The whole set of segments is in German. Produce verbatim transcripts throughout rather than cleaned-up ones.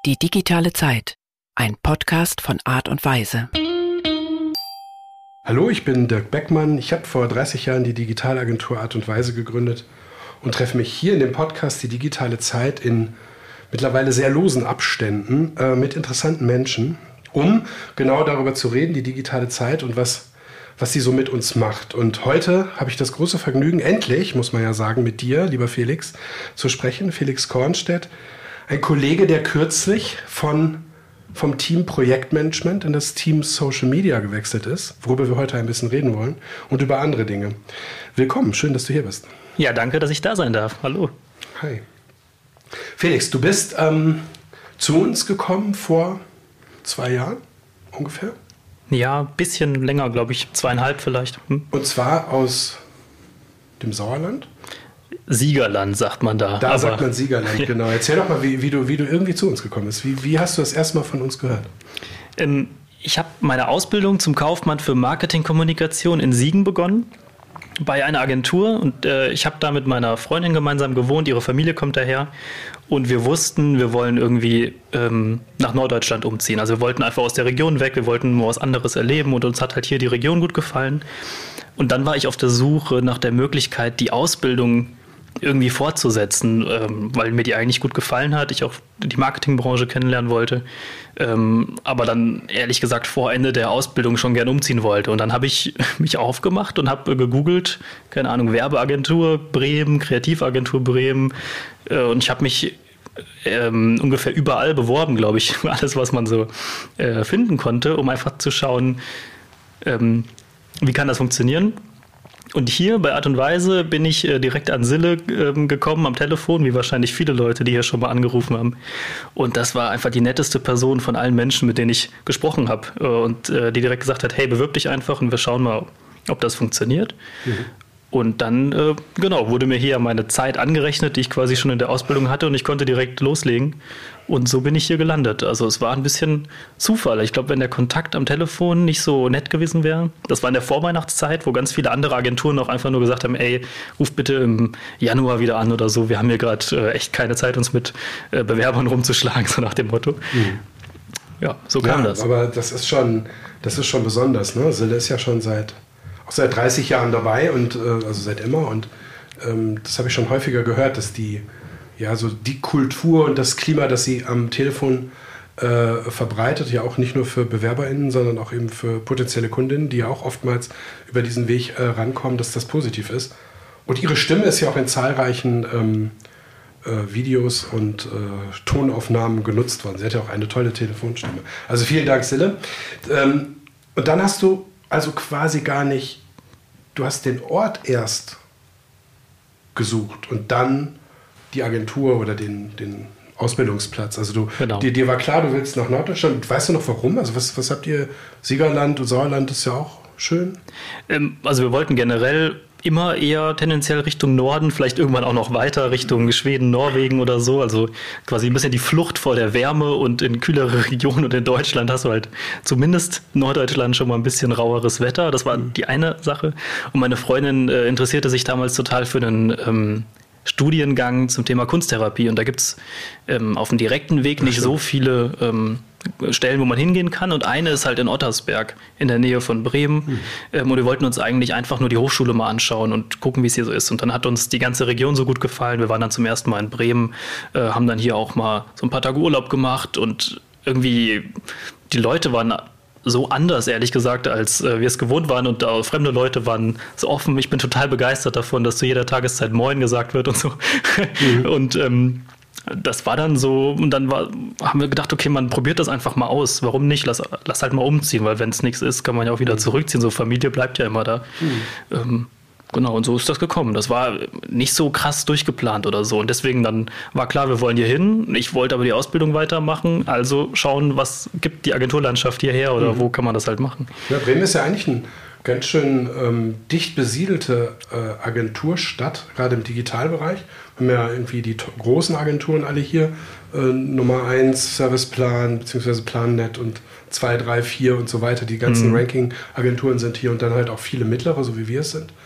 Die digitale Zeit. Ein Podcast von Art und Weise. Hallo, ich bin Dirk Beckmann. Ich habe vor dreißig Jahren die Digitalagentur Art und Weise gegründet und treffe mich hier in dem Podcast Die digitale Zeit in mittlerweile sehr losen Abständen äh, mit interessanten Menschen, um genau darüber zu reden, die digitale Zeit und was, was sie so mit uns macht. Und heute habe ich das große Vergnügen, endlich, muss man ja sagen, mit dir, lieber Felix, zu sprechen. Felix Kornstedt, ein Kollege, der kürzlich von, vom Team Projektmanagement in das Team Social Media gewechselt ist, worüber wir heute ein bisschen reden wollen und über andere Dinge. Willkommen, schön, dass du hier bist. Ja, danke, dass ich da sein darf. Hallo. Hi. Felix, du bist ähm, zu uns gekommen vor zwei Jahren ungefähr? Ja, ein bisschen länger, glaube ich, zweieinhalb vielleicht. Hm? Und zwar aus dem Sauerland? Siegerland, sagt man da. Da aber, sagt man Siegerland, ja. Genau. Erzähl doch mal, wie, wie, du, wie du irgendwie zu uns gekommen bist. Wie, wie hast du das erste Mal von uns gehört? Ähm, ich habe meine Ausbildung zum Kaufmann für Marketingkommunikation in Siegen begonnen, bei einer Agentur. Und äh, ich habe da mit meiner Freundin gemeinsam gewohnt. Ihre Familie kommt daher. Und wir wussten, wir wollen irgendwie ähm, nach Norddeutschland umziehen. Also wir wollten einfach aus der Region weg. Wir wollten nur was anderes erleben. Und uns hat halt hier die Region gut gefallen. Und dann war ich auf der Suche nach der Möglichkeit, die Ausbildung irgendwie fortzusetzen, ähm, weil mir die eigentlich gut gefallen hat, ich auch die Marketingbranche kennenlernen wollte, ähm, aber dann ehrlich gesagt vor Ende der Ausbildung schon gern umziehen wollte. Und dann habe ich mich aufgemacht und habe gegoogelt, keine Ahnung, Werbeagentur Bremen, Kreativagentur Bremen, äh, und ich habe mich ähm, ungefähr überall beworben, glaube ich, alles, was man so äh, finden konnte, um einfach zu schauen, ähm, wie kann das funktionieren. Und hier bei Art und Weise bin ich äh, direkt an Sille ähm, gekommen am Telefon, wie wahrscheinlich viele Leute, die hier schon mal angerufen haben. Und das war einfach die netteste Person von allen Menschen, mit denen ich gesprochen habe. Äh, und äh, die direkt gesagt hat, hey, bewirb dich einfach und wir schauen mal, ob das funktioniert. Mhm. Und dann, äh, genau, wurde mir hier meine Zeit angerechnet, die ich quasi schon in der Ausbildung hatte, und ich konnte direkt loslegen. Und so bin ich hier gelandet. Also es war ein bisschen Zufall. Ich glaube, wenn der Kontakt am Telefon nicht so nett gewesen wäre, das war in der Vorweihnachtszeit, wo ganz viele andere Agenturen auch einfach nur gesagt haben, ey, ruf bitte im Januar wieder an oder so. Wir haben hier gerade äh, echt keine Zeit, uns mit äh, Bewerbern rumzuschlagen, so nach dem Motto. Mhm. Ja, so kam ja, das. Aber das ist schon, das ist schon besonders, ne? Sille ist ja schon seit auch seit dreißig Jahren dabei und äh, also seit immer, und ähm, das habe ich schon häufiger gehört, dass die ja so die Kultur und das Klima, das sie am Telefon äh, verbreitet, ja auch nicht nur für BewerberInnen, sondern auch eben für potenzielle Kundinnen, die ja auch oftmals über diesen Weg äh, rankommen, dass das positiv ist. Und ihre Stimme ist ja auch in zahlreichen ähm, äh, Videos und äh, Tonaufnahmen genutzt worden. Sie hat ja auch eine tolle Telefonstimme. Also vielen Dank, Sille. Ähm, und dann hast du also quasi gar nicht, du hast den Ort erst gesucht und dann die Agentur oder den, den Ausbildungsplatz. Also du, genau. dir, dir war klar, du willst nach Norddeutschland. Weißt du noch warum? Also was, was habt ihr? Siegerland und Sauerland ist ja auch schön. Ähm, also wir wollten generell immer eher tendenziell Richtung Norden, vielleicht irgendwann auch noch weiter Richtung Schweden, Norwegen oder so. Also quasi ein bisschen die Flucht vor der Wärme, und in kühlere Regionen und in Deutschland hast du halt zumindest Norddeutschland schon mal ein bisschen raueres Wetter. Das war die eine Sache. Und meine Freundin äh, interessierte sich damals total für einen ähm, Studiengang zum Thema Kunsttherapie. Und da gibt es ähm, auf dem direkten Weg nicht so viele ähm, Stellen, wo man hingehen kann. Und eine ist halt in Ottersberg, in der Nähe von Bremen. Mhm. Ähm, und wir wollten uns eigentlich einfach nur die Hochschule mal anschauen und gucken, wie es hier so ist. Und dann hat uns die ganze Region so gut gefallen. Wir waren dann zum ersten Mal in Bremen, äh, haben dann hier auch mal so ein paar Tage Urlaub gemacht. Und irgendwie, die Leute waren so anders, ehrlich gesagt, als äh, wir es gewohnt waren, und äh, fremde Leute waren so offen. Ich bin total begeistert davon, dass zu jeder Tageszeit Moin gesagt wird und so. Mhm. Und ähm, das war dann so, und dann war, haben wir gedacht, okay, man probiert das einfach mal aus. Warum nicht? Lass, lass halt mal umziehen, weil wenn es nichts ist, kann man ja auch wieder mhm. zurückziehen. So Familie bleibt ja immer da. Mhm. Ähm, Genau, und so ist das gekommen. Das war nicht so krass durchgeplant oder so. Und deswegen dann war klar, wir wollen hier hin. Ich wollte aber die Ausbildung weitermachen. Also schauen, was gibt die Agenturlandschaft hierher oder mhm. wo kann man das halt machen. Ja, Bremen ist ja eigentlich eine ganz schön ähm, dicht besiedelte äh, Agenturstadt, gerade im Digitalbereich. Wir haben ja irgendwie die to- großen Agenturen alle hier. Äh, Nummer eins, Serviceplan, beziehungsweise PlanNet und zwei, drei, vier und so weiter. Die ganzen mhm. Ranking-Agenturen sind hier, und dann halt auch viele mittlere, so wie wir es sind.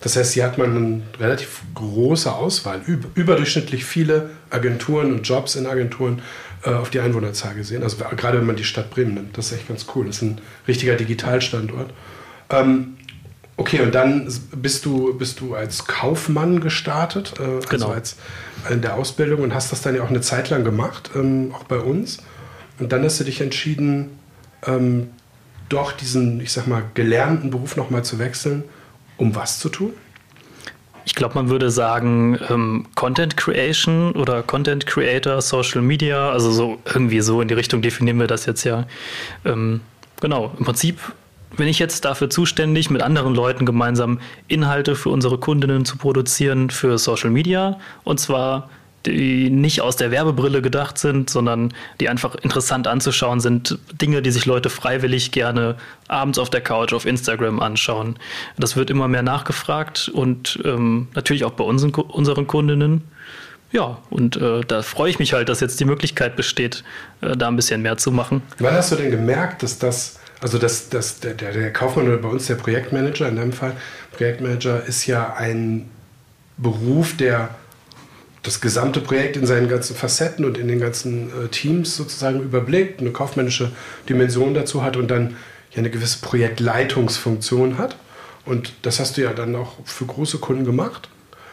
Das heißt, hier hat man eine relativ große Auswahl, über, überdurchschnittlich viele Agenturen und Jobs in Agenturen äh, auf die Einwohnerzahl gesehen. Also gerade wenn man die Stadt Bremen nimmt, das ist echt ganz cool. Das ist ein richtiger Digitalstandort. Ähm, okay, und dann bist du, bist du als Kaufmann gestartet, äh, also genau. als in der Ausbildung und hast das dann ja auch eine Zeit lang gemacht, ähm, auch bei uns. Und dann hast du dich entschieden, ähm, doch diesen, ich sag mal, gelernten Beruf nochmal zu wechseln. Um was zu tun? Ich glaube, man würde sagen ähm, Content Creation oder Content Creator, Social Media, also so irgendwie so in die Richtung definieren wir das jetzt ja. Ähm, genau, im Prinzip bin ich jetzt dafür zuständig, mit anderen Leuten gemeinsam Inhalte für unsere Kundinnen zu produzieren für Social Media, und zwar die nicht aus der Werbebrille gedacht sind, sondern die einfach interessant anzuschauen sind. Dinge, die sich Leute freiwillig gerne abends auf der Couch auf Instagram anschauen. Das wird immer mehr nachgefragt und ähm, natürlich auch bei unseren, unseren Kundinnen. Ja, und äh, da freue ich mich halt, dass jetzt die Möglichkeit besteht, äh, da ein bisschen mehr zu machen. Wann hast du denn gemerkt, dass das, also dass, dass der, der, der Kaufmann oder bei uns der Projektmanager, in deinem Fall, Projektmanager ist ja ein Beruf, der das gesamte Projekt in seinen ganzen Facetten und in den ganzen äh, Teams sozusagen überblickt, eine kaufmännische Dimension dazu hat und dann ja eine gewisse Projektleitungsfunktion hat. Und das hast du ja dann auch für große Kunden gemacht.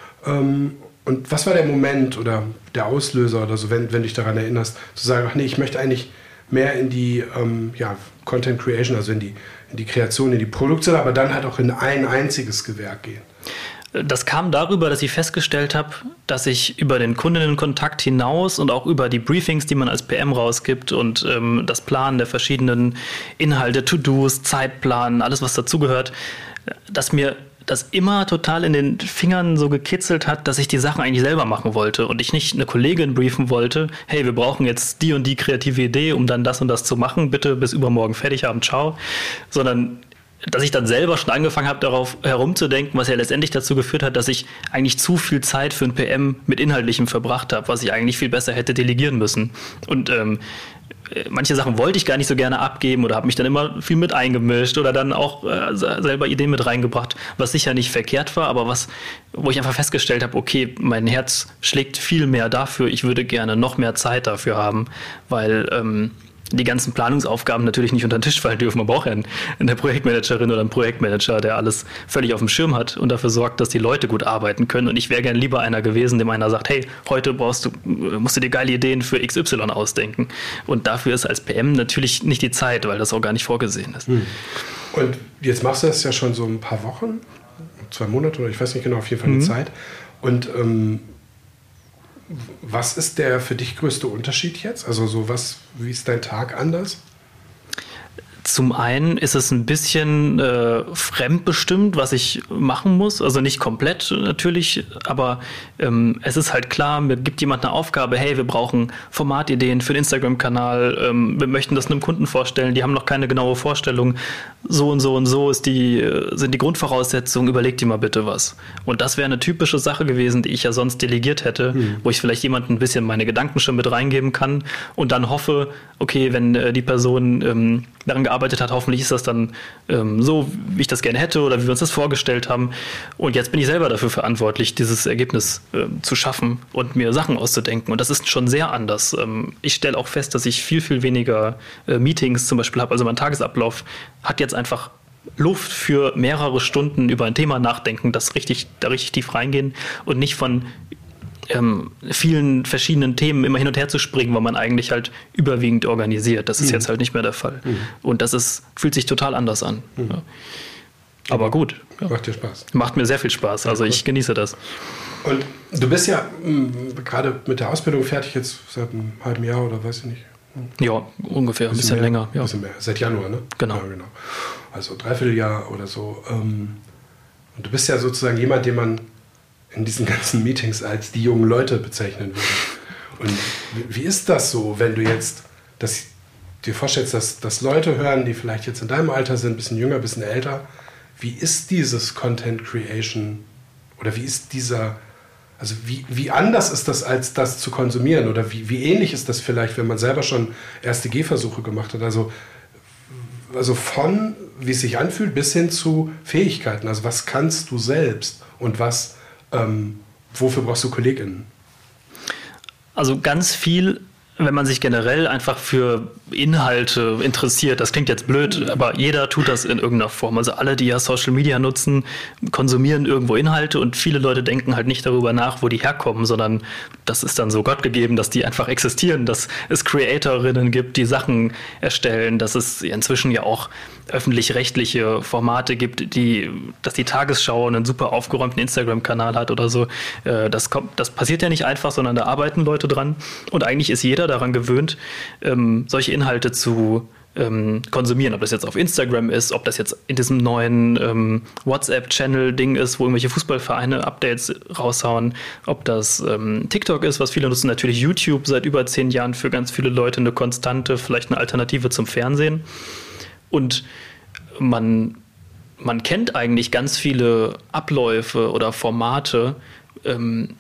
Ähm, und was war der Moment oder der Auslöser oder so, wenn, wenn du dich daran erinnerst, zu sagen, ach nee, ich möchte eigentlich mehr in die ähm, ja, Content Creation, also in die, in die Kreation, in die Produktion, aber dann halt auch in ein einziges Gewerk gehen? Das kam darüber, dass ich festgestellt habe, dass ich über den Kundinnenkontakt hinaus und auch über die Briefings, die man als P M rausgibt und ähm, das Planen der verschiedenen Inhalte, To-Dos, Zeitplan, alles was dazugehört, dass mir das immer total in den Fingern so gekitzelt hat, dass ich die Sachen eigentlich selber machen wollte und ich nicht eine Kollegin briefen wollte, hey, wir brauchen jetzt die und die kreative Idee, um dann das und das zu machen, bitte bis übermorgen fertig haben, ciao, sondern dass ich dann selber schon angefangen habe, darauf herumzudenken, was ja letztendlich dazu geführt hat, dass ich eigentlich zu viel Zeit für ein P M mit Inhaltlichem verbracht habe, was ich eigentlich viel besser hätte delegieren müssen. Und ähm, manche Sachen wollte ich gar nicht so gerne abgeben oder habe mich dann immer viel mit eingemischt oder dann auch äh, selber Ideen mit reingebracht, was sicher nicht verkehrt war, aber was, wo ich einfach festgestellt habe, okay, mein Herz schlägt viel mehr dafür, ich würde gerne noch mehr Zeit dafür haben, weil ähm, die ganzen Planungsaufgaben natürlich nicht unter den Tisch fallen dürfen. Man braucht ja eine Projektmanagerin oder einen Projektmanager, der alles völlig auf dem Schirm hat und dafür sorgt, dass die Leute gut arbeiten können. Und ich wäre gern lieber einer gewesen, dem einer sagt, hey, heute brauchst du, musst du dir geile Ideen für X Y ausdenken. Und dafür ist als P M natürlich nicht die Zeit, weil das auch gar nicht vorgesehen ist. Hm. Und jetzt machst du das ja schon so ein paar Wochen, zwei Monate oder ich weiß nicht genau, auf jeden Fall eine mhm. Zeit. Und ähm, was ist der für dich größte Unterschied jetzt? Also so was, wie ist dein Tag anders? Zum einen ist es ein bisschen äh, fremdbestimmt, was ich machen muss. Also nicht komplett natürlich, aber ähm, es ist halt klar, mir gibt jemand eine Aufgabe, hey, wir brauchen Formatideen für den Instagram-Kanal, ähm, wir möchten das einem Kunden vorstellen, die haben noch keine genaue Vorstellung. So und so und so ist die, sind die Grundvoraussetzungen, überleg dir mal bitte was. Und das wäre eine typische Sache gewesen, die ich ja sonst delegiert hätte, hm. wo ich vielleicht jemandem ein bisschen meine Gedanken schon mit reingeben kann und dann hoffe, okay, wenn äh, die Person ähm, daran gearbeitet hat, hoffentlich ist das dann ähm, so, wie ich das gerne hätte oder wie wir uns das vorgestellt haben. Und jetzt bin ich selber dafür verantwortlich, dieses Ergebnis äh, zu schaffen und mir Sachen auszudenken. Und das ist schon sehr anders. Ähm, ich stelle auch fest, dass ich viel, viel weniger äh, Meetings zum Beispiel habe. Also mein Tagesablauf hat jetzt einfach Luft für mehrere Stunden über ein Thema nachdenken, das richtig, da richtig tief reingehen und nicht von ähm, vielen verschiedenen Themen immer hin und her zu springen, weil man eigentlich halt überwiegend organisiert. Das ist mhm. jetzt halt nicht mehr der Fall. Mhm. Und das ist, fühlt sich total anders an. Mhm. Ja. Aber gut. Ja. Macht dir Spaß. Macht mir sehr viel Spaß. Also ich genieße das. Und du bist ja mh, gerade mit der Ausbildung fertig jetzt seit einem halben Jahr oder weiß ich nicht. Ja, ungefähr, ein bisschen, bisschen länger. Ja. Ein bisschen mehr, seit Januar, ne? Genau. Ja, genau. Also Dreivierteljahr oder so. Und du bist ja sozusagen jemand, den man in diesen ganzen Meetings als die jungen Leute bezeichnen würde. Und wie ist das so, wenn du jetzt das, dir vorstellst, dass, dass Leute hören, die vielleicht jetzt in deinem Alter sind, ein bisschen jünger, ein bisschen älter, wie ist dieses Content Creation oder wie ist dieser... Also wie, wie anders ist das, als das zu konsumieren? Oder wie, wie ähnlich ist das vielleicht, wenn man selber schon erste Gehversuche gemacht hat? Also, also von wie es sich anfühlt, bis hin zu Fähigkeiten. Also was kannst du selbst und was, ähm, wofür brauchst du KollegInnen? Also ganz viel, wenn man sich generell einfach für Inhalte interessiert, das klingt jetzt blöd, aber jeder tut das in irgendeiner Form. Also alle, die ja Social Media nutzen, konsumieren irgendwo Inhalte und viele Leute denken halt nicht darüber nach, wo die herkommen, sondern das ist dann so Gott gegeben, dass die einfach existieren, dass es Creatorinnen gibt, die Sachen erstellen, dass es inzwischen ja auch öffentlich-rechtliche Formate gibt, die, dass die Tagesschau einen super aufgeräumten Instagram-Kanal hat oder so. Das kommt, das passiert ja nicht einfach, sondern da arbeiten Leute dran und eigentlich ist jeder daran gewöhnt, ähm, solche Inhalte zu ähm, konsumieren. Ob das jetzt auf Instagram ist, ob das jetzt in diesem neuen ähm, WhatsApp-Channel-Ding ist, wo irgendwelche Fußballvereine Updates raushauen, ob das ähm, TikTok ist, was viele nutzen, natürlich YouTube seit über zehn Jahren für ganz viele Leute eine konstante, vielleicht eine Alternative zum Fernsehen. Und man, man kennt eigentlich ganz viele Abläufe oder Formate ähm,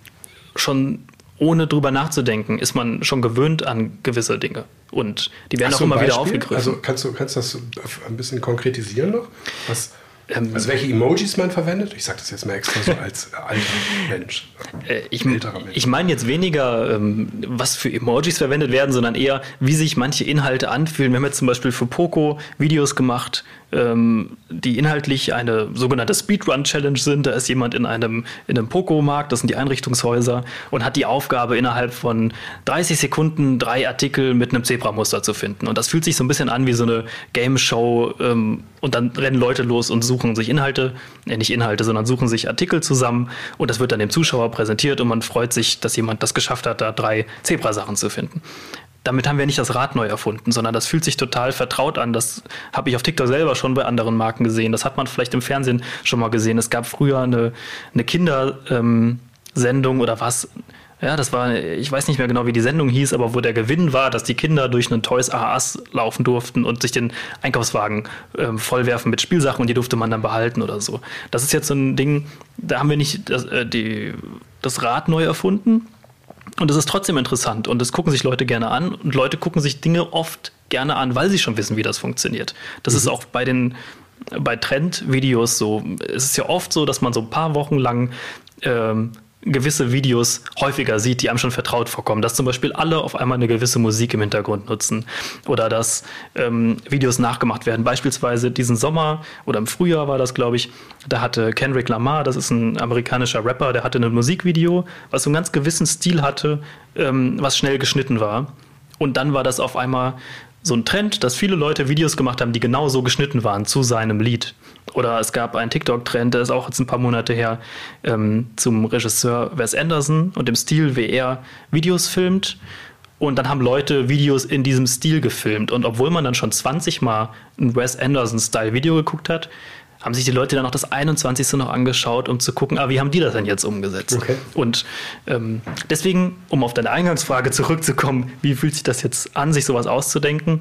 schon ohne drüber nachzudenken, ist man schon gewöhnt an gewisse Dinge. Und die werden Hast auch immer Beispiel? wieder aufgegriffen. Also kannst du kannst das ein bisschen konkretisieren noch? Was, ähm, also welche Emojis man verwendet? Ich sage das jetzt mal extra so als alter Mensch. Äh, ich Mensch. ich meine jetzt weniger, ähm, was für Emojis verwendet werden, sondern eher, wie sich manche Inhalte anfühlen. Wir haben jetzt zum Beispiel für Poco Videos gemacht, ähm, die inhaltlich eine sogenannte Speedrun-Challenge sind. Da ist jemand in einem, in einem Poco-Markt, das sind die Einrichtungshäuser, und hat die Aufgabe, innerhalb von dreißig Sekunden drei Artikel mit einem Zebramuster zu finden. Und das fühlt sich so ein bisschen an wie so eine Game-Show, ähm, und dann rennen Leute los und suchen sich Inhalte, äh, nicht Inhalte, sondern suchen sich Artikel zusammen und das wird dann dem Zuschauer präsentiert und man freut sich, dass jemand das geschafft hat, da drei Zebrasachen zu finden. Damit haben wir nicht das Rad neu erfunden, sondern das fühlt sich total vertraut an. Das habe ich auf TikTok selber schon bei anderen Marken gesehen. Das hat man vielleicht im Fernsehen schon mal gesehen. Es gab früher eine, eine Kindersendung ähm, oder was. Ja, das war, ich weiß nicht mehr genau, wie die Sendung hieß, aber wo der Gewinn war, dass die Kinder durch einen Toys R Us laufen durften und sich den Einkaufswagen ähm, vollwerfen mit Spielsachen und die durfte man dann behalten oder so. Das ist jetzt so ein Ding, da haben wir nicht das, äh, die, das Rad neu erfunden. Und es ist trotzdem interessant und das gucken sich Leute gerne an und Leute gucken sich Dinge oft gerne an, weil sie schon wissen, wie das funktioniert. Das mhm. ist auch bei den bei Trendvideos so. Es ist ja oft so, dass man so ein paar Wochen lang ähm, gewisse Videos häufiger sieht, die einem schon vertraut vorkommen. Dass zum Beispiel alle auf einmal eine gewisse Musik im Hintergrund nutzen oder dass ähm, Videos nachgemacht werden. Beispielsweise diesen Sommer oder im Frühjahr war das, glaube ich, da hatte Kendrick Lamar, das ist ein amerikanischer Rapper, der hatte ein Musikvideo, was so einen ganz gewissen Stil hatte, ähm, was schnell geschnitten war. Und dann war das auf einmal so ein Trend, dass viele Leute Videos gemacht haben, die genau so geschnitten waren zu seinem Lied. Oder es gab einen TikTok-Trend, der ist auch jetzt ein paar Monate her, ähm, zum Regisseur Wes Anderson und dem Stil, wie er Videos filmt. Und dann haben Leute Videos in diesem Stil gefilmt. Und obwohl man dann schon zwanzig Mal ein Wes Anderson-Style-Video geguckt hat, haben sich die Leute dann noch das einundzwanzigste noch angeschaut, um zu gucken, ah, wie haben die das denn jetzt umgesetzt? Okay. Und ähm, deswegen, um auf deine Eingangsfrage zurückzukommen, wie fühlt sich das jetzt an, sich sowas auszudenken?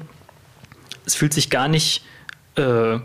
Es fühlt sich gar nicht, äh,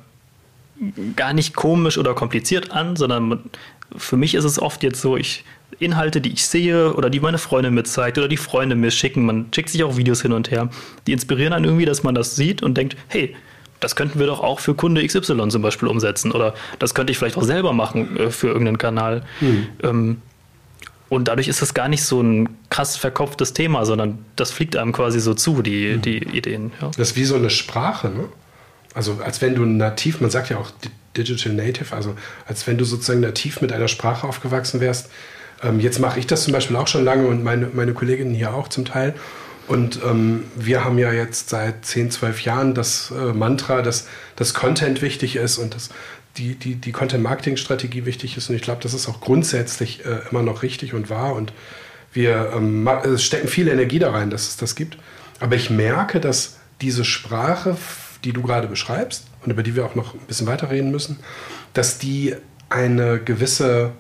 gar nicht komisch oder kompliziert an, sondern für mich ist es oft jetzt so, ich Inhalte, die ich sehe oder die meine Freundin mir zeigt oder die Freunde mir schicken, man schickt sich auch Videos hin und her, die inspirieren einen irgendwie, dass man das sieht und denkt, hey, das könnten wir doch auch für Kunde X Y zum Beispiel umsetzen oder das könnte ich vielleicht auch selber machen äh, für irgendeinen Kanal. Hm. Ähm, und dadurch ist das gar nicht so ein krass verkopftes Thema, sondern das fliegt einem quasi so zu, die, hm. die Ideen. Ja. Das ist wie so eine Sprache, ne? Also als wenn du nativ, man sagt ja auch Digital Native, also als wenn du sozusagen nativ mit einer Sprache aufgewachsen wärst. Ähm, jetzt mache ich das zum Beispiel auch schon lange und meine, meine Kolleginnen hier auch zum Teil. Und ähm, wir haben ja jetzt seit zehn, zwölf Jahren das äh, Mantra, dass das Content wichtig ist und dass die, die, die Content-Marketing-Strategie wichtig ist. Und ich glaube, das ist auch grundsätzlich äh, immer noch richtig und wahr. Und wir ähm, es stecken viel Energie da rein, dass es das gibt. Aber ich merke, dass diese Sprache, die du gerade beschreibst und über die wir auch noch ein bisschen weiter reden müssen, dass die eine gewisse,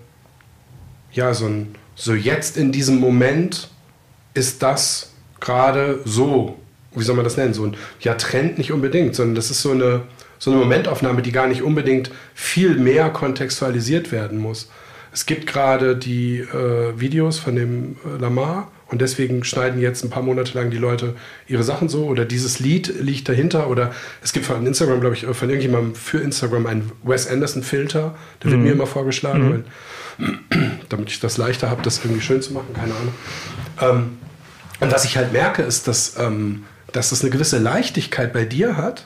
ja, so ein, so jetzt in diesem Moment ist das gerade so, wie soll man das nennen, so ein, ja, Trend nicht unbedingt, sondern das ist so eine, so eine Momentaufnahme, die gar nicht unbedingt viel mehr kontextualisiert werden muss. es gibt gerade die äh, Videos von dem äh, Lamar und deswegen schneiden jetzt ein paar Monate lang die Leute ihre Sachen so oder dieses Lied liegt dahinter oder es gibt von Instagram, glaube ich, von irgendjemandem für Instagram einen Wes Anderson-Filter, der wird mhm. mir immer vorgeschlagen, mhm. weil, damit ich das leichter habe, das irgendwie schön zu machen, keine Ahnung. Ähm, und was ich halt merke, ist, dass, ähm, dass es eine gewisse Leichtigkeit bei dir hat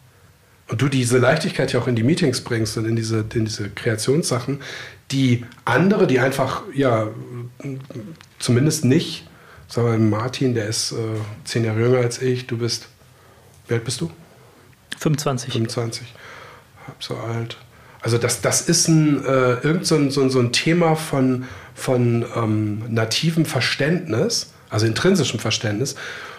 und du diese Leichtigkeit ja auch in die Meetings bringst und in diese, in diese Kreationssachen, die andere, die einfach, ja, zumindest nicht, sagen wir mal, Martin, der ist äh, zehn Jahre jünger als ich, du bist, wie alt bist du? fünfundzwanzig. fünfundzwanzig, halb so alt. Also das, das ist ein, äh, irgend so ein, so, ein, so ein Thema von, von ähm, nativem Verständnis, also intrinsischem Verständnis.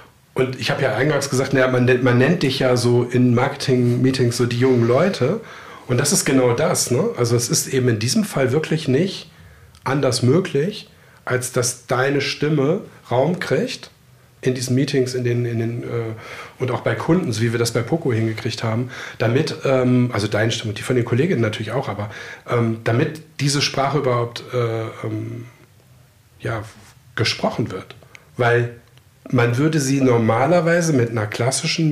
Und ich habe ja eingangs gesagt, naja, man, nennt, man nennt dich ja so in Marketing-Meetings so die jungen Leute. Und das ist genau das. Ne? Also es ist eben in diesem Fall wirklich nicht anders möglich, als dass deine Stimme Raum kriegt in diesen Meetings, in den, in den äh, und auch bei Kunden, so wie wir das bei Poco hingekriegt haben, damit, ähm, also deine Stimme, die von den Kolleginnen natürlich auch, aber ähm, damit diese Sprache überhaupt äh, ähm, ja, gesprochen wird. Weil man würde sie normalerweise mit einer klassischen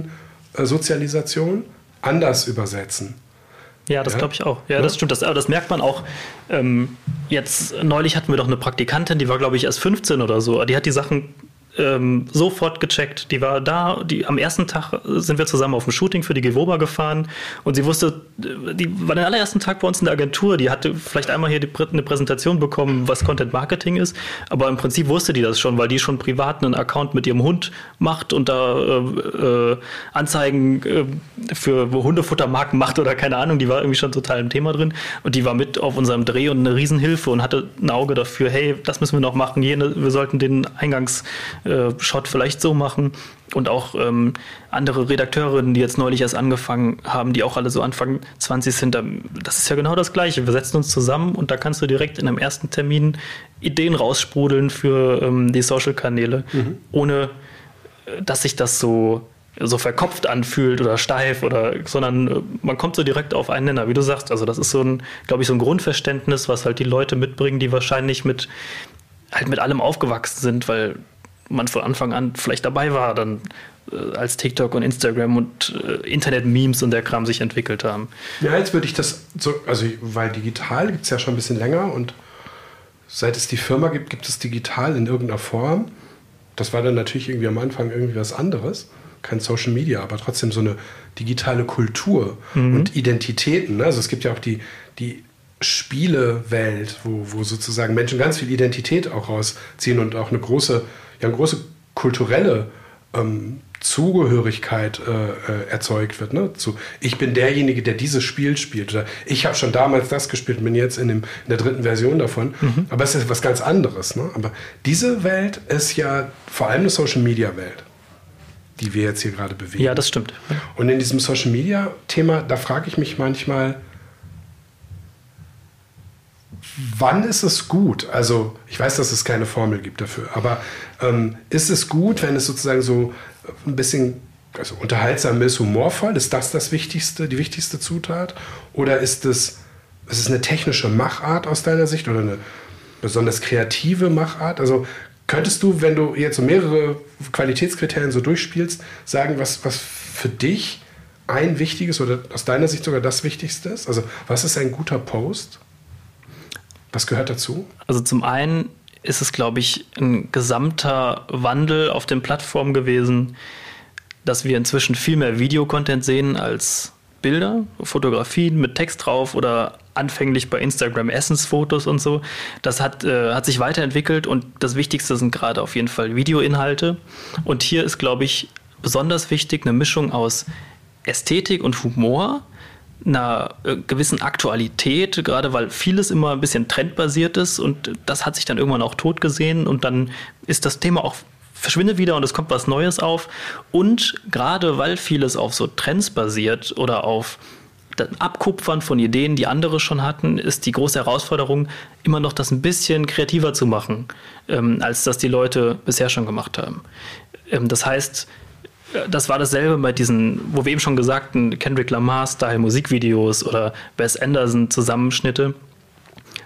Mediensozialisation anders übersetzen. Ja, das ja? glaube ich auch. Ja, ja, das stimmt. Das, aber das merkt man auch. Ähm, jetzt, neulich hatten wir doch eine Praktikantin, die war, glaube ich, erst fünfzehn oder so. Die hat die Sachen ähm, sofort gecheckt. Die war da. Die, am ersten Tag sind wir zusammen auf dem Shooting für die Gewoba gefahren. Und sie wusste, die war den allerersten Tag bei uns in der Agentur. Die hatte vielleicht einmal hier die, eine Präsentation bekommen, was Content Marketing ist. Aber im Prinzip wusste die das schon, weil die schon privat einen Account mit ihrem Hund macht und da äh, äh, Anzeigen äh, für Hundefuttermarken macht oder keine Ahnung. Die war irgendwie schon total im Thema drin. Und die war mit auf unserem Dreh und eine Riesenhilfe und hatte ein Auge dafür, hey, das müssen wir noch machen. Jene, wir sollten den Eingangs Shot vielleicht so machen und auch ähm, andere Redakteurinnen, die jetzt neulich erst angefangen haben, die auch alle so Anfang zwanzig sind, das ist ja genau das Gleiche. Wir setzen uns zusammen und da kannst du direkt in einem ersten Termin Ideen raussprudeln für ähm, die Social-Kanäle, mhm. ohne dass sich das so, so verkopft anfühlt oder steif, oder, sondern äh, man kommt so direkt auf einen Nenner, wie du sagst. Also das ist so ein, glaube ich, so ein Grundverständnis, was halt die Leute mitbringen, die wahrscheinlich mit, halt mit allem aufgewachsen sind, weil man von Anfang an vielleicht dabei war, dann äh, als TikTok und Instagram und äh, Internet-Memes und der Kram sich entwickelt haben. Ja, jetzt würde ich das so, also weil digital gibt es ja schon ein bisschen länger und seit es die Firma gibt, gibt es digital in irgendeiner Form. Das war dann natürlich irgendwie am Anfang irgendwie was anderes, kein Social Media, aber trotzdem so eine digitale Kultur mhm. und Identitäten. Ne? Also es gibt ja auch die, die Spielewelt, wo, wo sozusagen Menschen ganz viel Identität auch rausziehen und auch eine große ja, eine große kulturelle ähm, Zugehörigkeit äh, äh, erzeugt wird. Ne? Zu, ich bin derjenige, der dieses Spiel spielt. Oder ich habe schon damals das gespielt und bin jetzt in, dem, in der dritten Version davon. Mhm. Aber es ist was ganz anderes. Ne? Aber diese Welt ist ja vor allem eine Social-Media-Welt, die wir jetzt hier gerade bewegen. Ja, das stimmt. Und in diesem Social-Media-Thema, da frage ich mich manchmal, wann ist es gut? Also ich weiß, dass es keine Formel gibt dafür, aber ähm, ist es gut, wenn es sozusagen so ein bisschen also unterhaltsam ist, humorvoll? Ist das das Wichtigste, die wichtigste Zutat? Oder ist es, ist es eine technische Machart aus deiner Sicht oder eine besonders kreative Machart? Also könntest du, wenn du jetzt so mehrere Qualitätskriterien so durchspielst, sagen, was, was für dich ein wichtiges oder aus deiner Sicht sogar das Wichtigste ist? Also was ist ein guter Post? Was gehört dazu? Also zum einen ist es, glaube ich, ein gesamter Wandel auf den Plattformen gewesen, dass wir inzwischen viel mehr Videocontent sehen als Bilder, Fotografien mit Text drauf oder anfänglich bei Instagram Essensfotos und so. Das hat, äh, hat sich weiterentwickelt und das Wichtigste sind gerade auf jeden Fall Videoinhalte. Und hier ist, glaube ich, besonders wichtig eine Mischung aus Ästhetik und Humor, einer gewissen Aktualität, gerade weil vieles immer ein bisschen trendbasiert ist und das hat sich dann irgendwann auch tot gesehen und dann ist das Thema auch verschwindet wieder und es kommt was Neues auf und gerade weil vieles auf so Trends basiert oder auf Abkupfern von Ideen, die andere schon hatten, ist die große Herausforderung, immer noch das ein bisschen kreativer zu machen, ähm, als das die Leute bisher schon gemacht haben. Ähm, das heißt, das war dasselbe bei diesen, wo wir eben schon gesagten Kendrick Lamar-Style Musikvideos oder Wes Anderson Zusammenschnitte.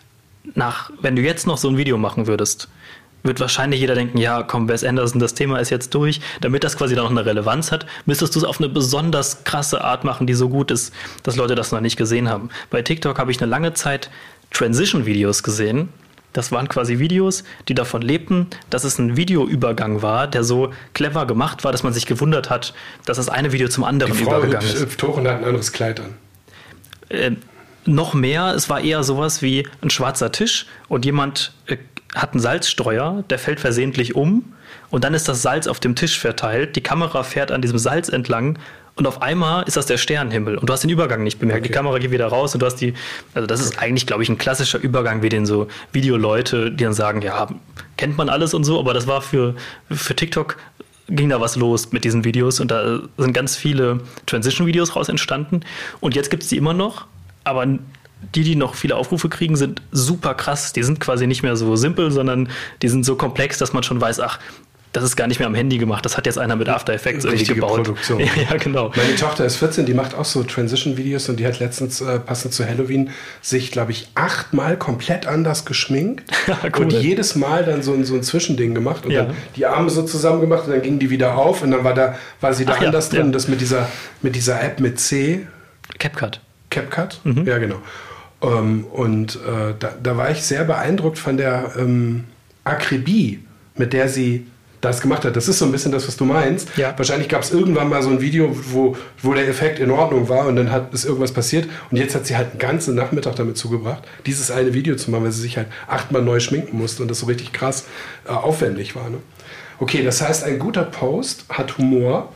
nach, wenn du jetzt noch so ein Video machen würdest, wird wahrscheinlich jeder denken, ja, komm, Wes Anderson, das Thema ist jetzt durch. Damit das quasi dann noch eine Relevanz hat, müsstest du es auf eine besonders krasse Art machen, die so gut ist, dass Leute das noch nicht gesehen haben. Bei TikTok habe ich eine lange Zeit Transition-Videos gesehen. Das waren quasi Videos, die davon lebten, dass es ein Videoübergang war, der so clever gemacht war, dass man sich gewundert hat, dass das eine Video zum anderen die Frau übergegangen ist. hüpft hoch und hat ein anderes Kleid an. Äh, noch mehr, es war eher sowas wie ein schwarzer Tisch und jemand äh, hat einen Salzstreuer, der fällt versehentlich um und dann ist das Salz auf dem Tisch verteilt, die Kamera fährt an diesem Salz entlang und auf einmal ist das der Sternenhimmel und du hast den Übergang nicht bemerkt. Okay. Die Kamera geht wieder raus und du hast die, also das ist eigentlich, glaube ich, ein klassischer Übergang, wie den so Videoleute, die dann sagen, ja, kennt man alles und so, aber das war für, für TikTok, ging da was los mit diesen Videos und da sind ganz viele Transition-Videos raus entstanden und jetzt gibt es die immer noch, aber die, die noch viele Aufrufe kriegen, sind super krass. Die sind quasi nicht mehr so simpel, sondern die sind so komplex, dass man schon weiß, ach, das ist gar nicht mehr am Handy gemacht. Das hat jetzt einer mit After Effects irgendwie gebaut. Produktion. Ja, genau. Meine Tochter ist vierzehn, die macht auch so Transition-Videos und die hat letztens, äh, passend zu Halloween, sich, glaube ich, achtmal komplett anders geschminkt cool. und jedes Mal dann so ein, so ein Zwischending gemacht und ja. dann die Arme so zusammen gemacht und dann gingen die wieder auf und dann war, da, war sie da ach, anders ja, drin. Ja. Das mit dieser, mit dieser App mit C. CapCut. CapCut? Mhm. Ja, genau. Um, und äh, da, da war ich sehr beeindruckt von der ähm, Akribie, mit der sie das gemacht hat. Das ist so ein bisschen das, was du meinst. Ja. Wahrscheinlich gab es irgendwann mal so ein Video, wo, wo der Effekt in Ordnung war und dann hat, ist irgendwas passiert und jetzt hat sie halt einen ganzen Nachmittag damit zugebracht, dieses eine Video zu machen, weil sie sich halt achtmal neu schminken musste und das so richtig krass äh, aufwendig war. Ne? Okay, das heißt, ein guter Post hat Humor.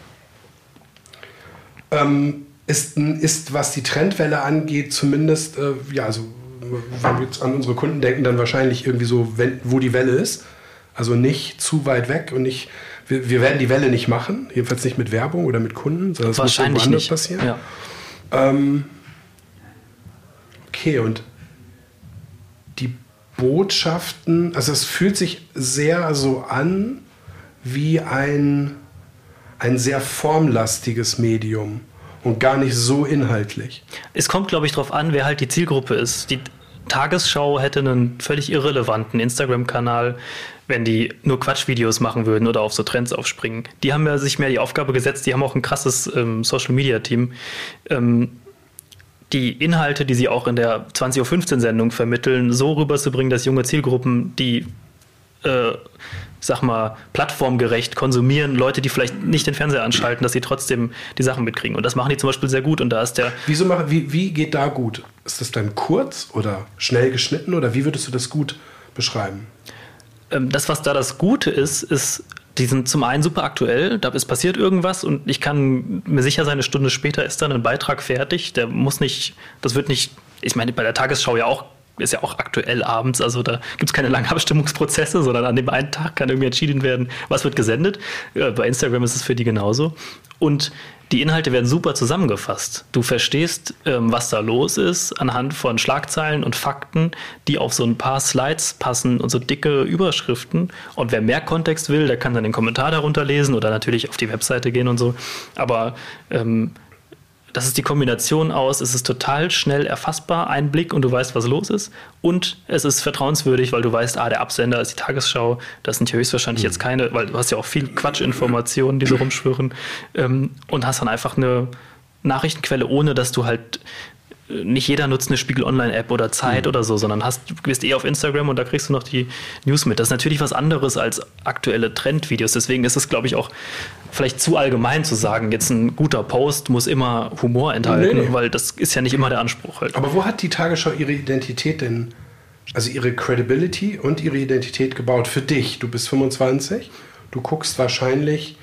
Ähm, Ist, ist, was die Trendwelle angeht, zumindest, äh, ja, also wenn wir jetzt an unsere Kunden denken, dann wahrscheinlich irgendwie so, wenn, wo die Welle ist. Also nicht zu weit weg und nicht, wir, wir werden die Welle nicht machen, jedenfalls nicht mit Werbung oder mit Kunden, sondern es muss irgendwo anders passieren. Ja. Ähm, okay, und die Botschaften, also es fühlt sich sehr so an wie ein, ein sehr formlastiges Medium. Und gar nicht so inhaltlich. Es kommt, glaube ich, darauf an, wer halt die Zielgruppe ist. Die Tagesschau hätte einen völlig irrelevanten Instagram-Kanal, wenn die nur Quatschvideos machen würden oder auf so Trends aufspringen. Die haben ja sich mehr die Aufgabe gesetzt, die haben auch ein krasses ähm, Social-Media-Team. Ähm, die Inhalte, die sie auch in der zwanzig Uhr fünfzehn Sendung vermitteln, so rüberzubringen, dass junge Zielgruppen, die äh, sag mal, plattformgerecht konsumieren, Leute, die vielleicht nicht den Fernseher anschalten, dass sie trotzdem die Sachen mitkriegen. Und das machen die zum Beispiel sehr gut. Und da ist der. Wieso machen, wie, wie geht da gut? Ist das dann kurz oder schnell geschnitten oder wie würdest du das gut beschreiben? Ähm, das, was da das Gute ist, ist, die sind zum einen super aktuell, da ist passiert irgendwas und ich kann mir sicher sein, eine Stunde später ist dann ein Beitrag fertig. Der muss nicht, das wird nicht, ich meine, bei der Tagesschau ja auch, ist ja auch aktuell abends, also da gibt es keine langen Abstimmungsprozesse, sondern an dem einen Tag kann irgendwie entschieden werden, was wird gesendet. Bei Instagram ist es für die genauso. Und die Inhalte werden super zusammengefasst. Du verstehst, was da los ist, anhand von Schlagzeilen und Fakten, die auf so ein paar Slides passen und so dicke Überschriften. Und wer mehr Kontext will, der kann dann den Kommentar darunter lesen oder natürlich auf die Webseite gehen und so. Aber ähm, das ist die Kombination aus, es ist total schnell erfassbar, ein Blick und du weißt, was los ist. Und es ist vertrauenswürdig, weil du weißt, ah, der Absender ist die Tagesschau. Das sind ja höchstwahrscheinlich mhm. jetzt keine, weil du hast ja auch viel Quatschinformationen, die so rumschwirren. Ähm, und hast dann einfach eine Nachrichtenquelle, ohne dass du halt, nicht jeder nutzt eine Spiegel-Online-App oder Zeit mhm. oder so, sondern hast, du bist eh auf Instagram und da kriegst du noch die News mit. Das ist natürlich was anderes als aktuelle Trendvideos. Deswegen ist es, glaube ich, auch vielleicht zu allgemein zu sagen, jetzt ein guter Post muss immer Humor enthalten, nee, nee. weil das ist ja nicht immer der Anspruch halt. Aber wo hat die Tagesschau ihre Identität denn, also ihre Credibility und ihre Identität gebaut für dich? Du bist fünfundzwanzig, du guckst wahrscheinlich,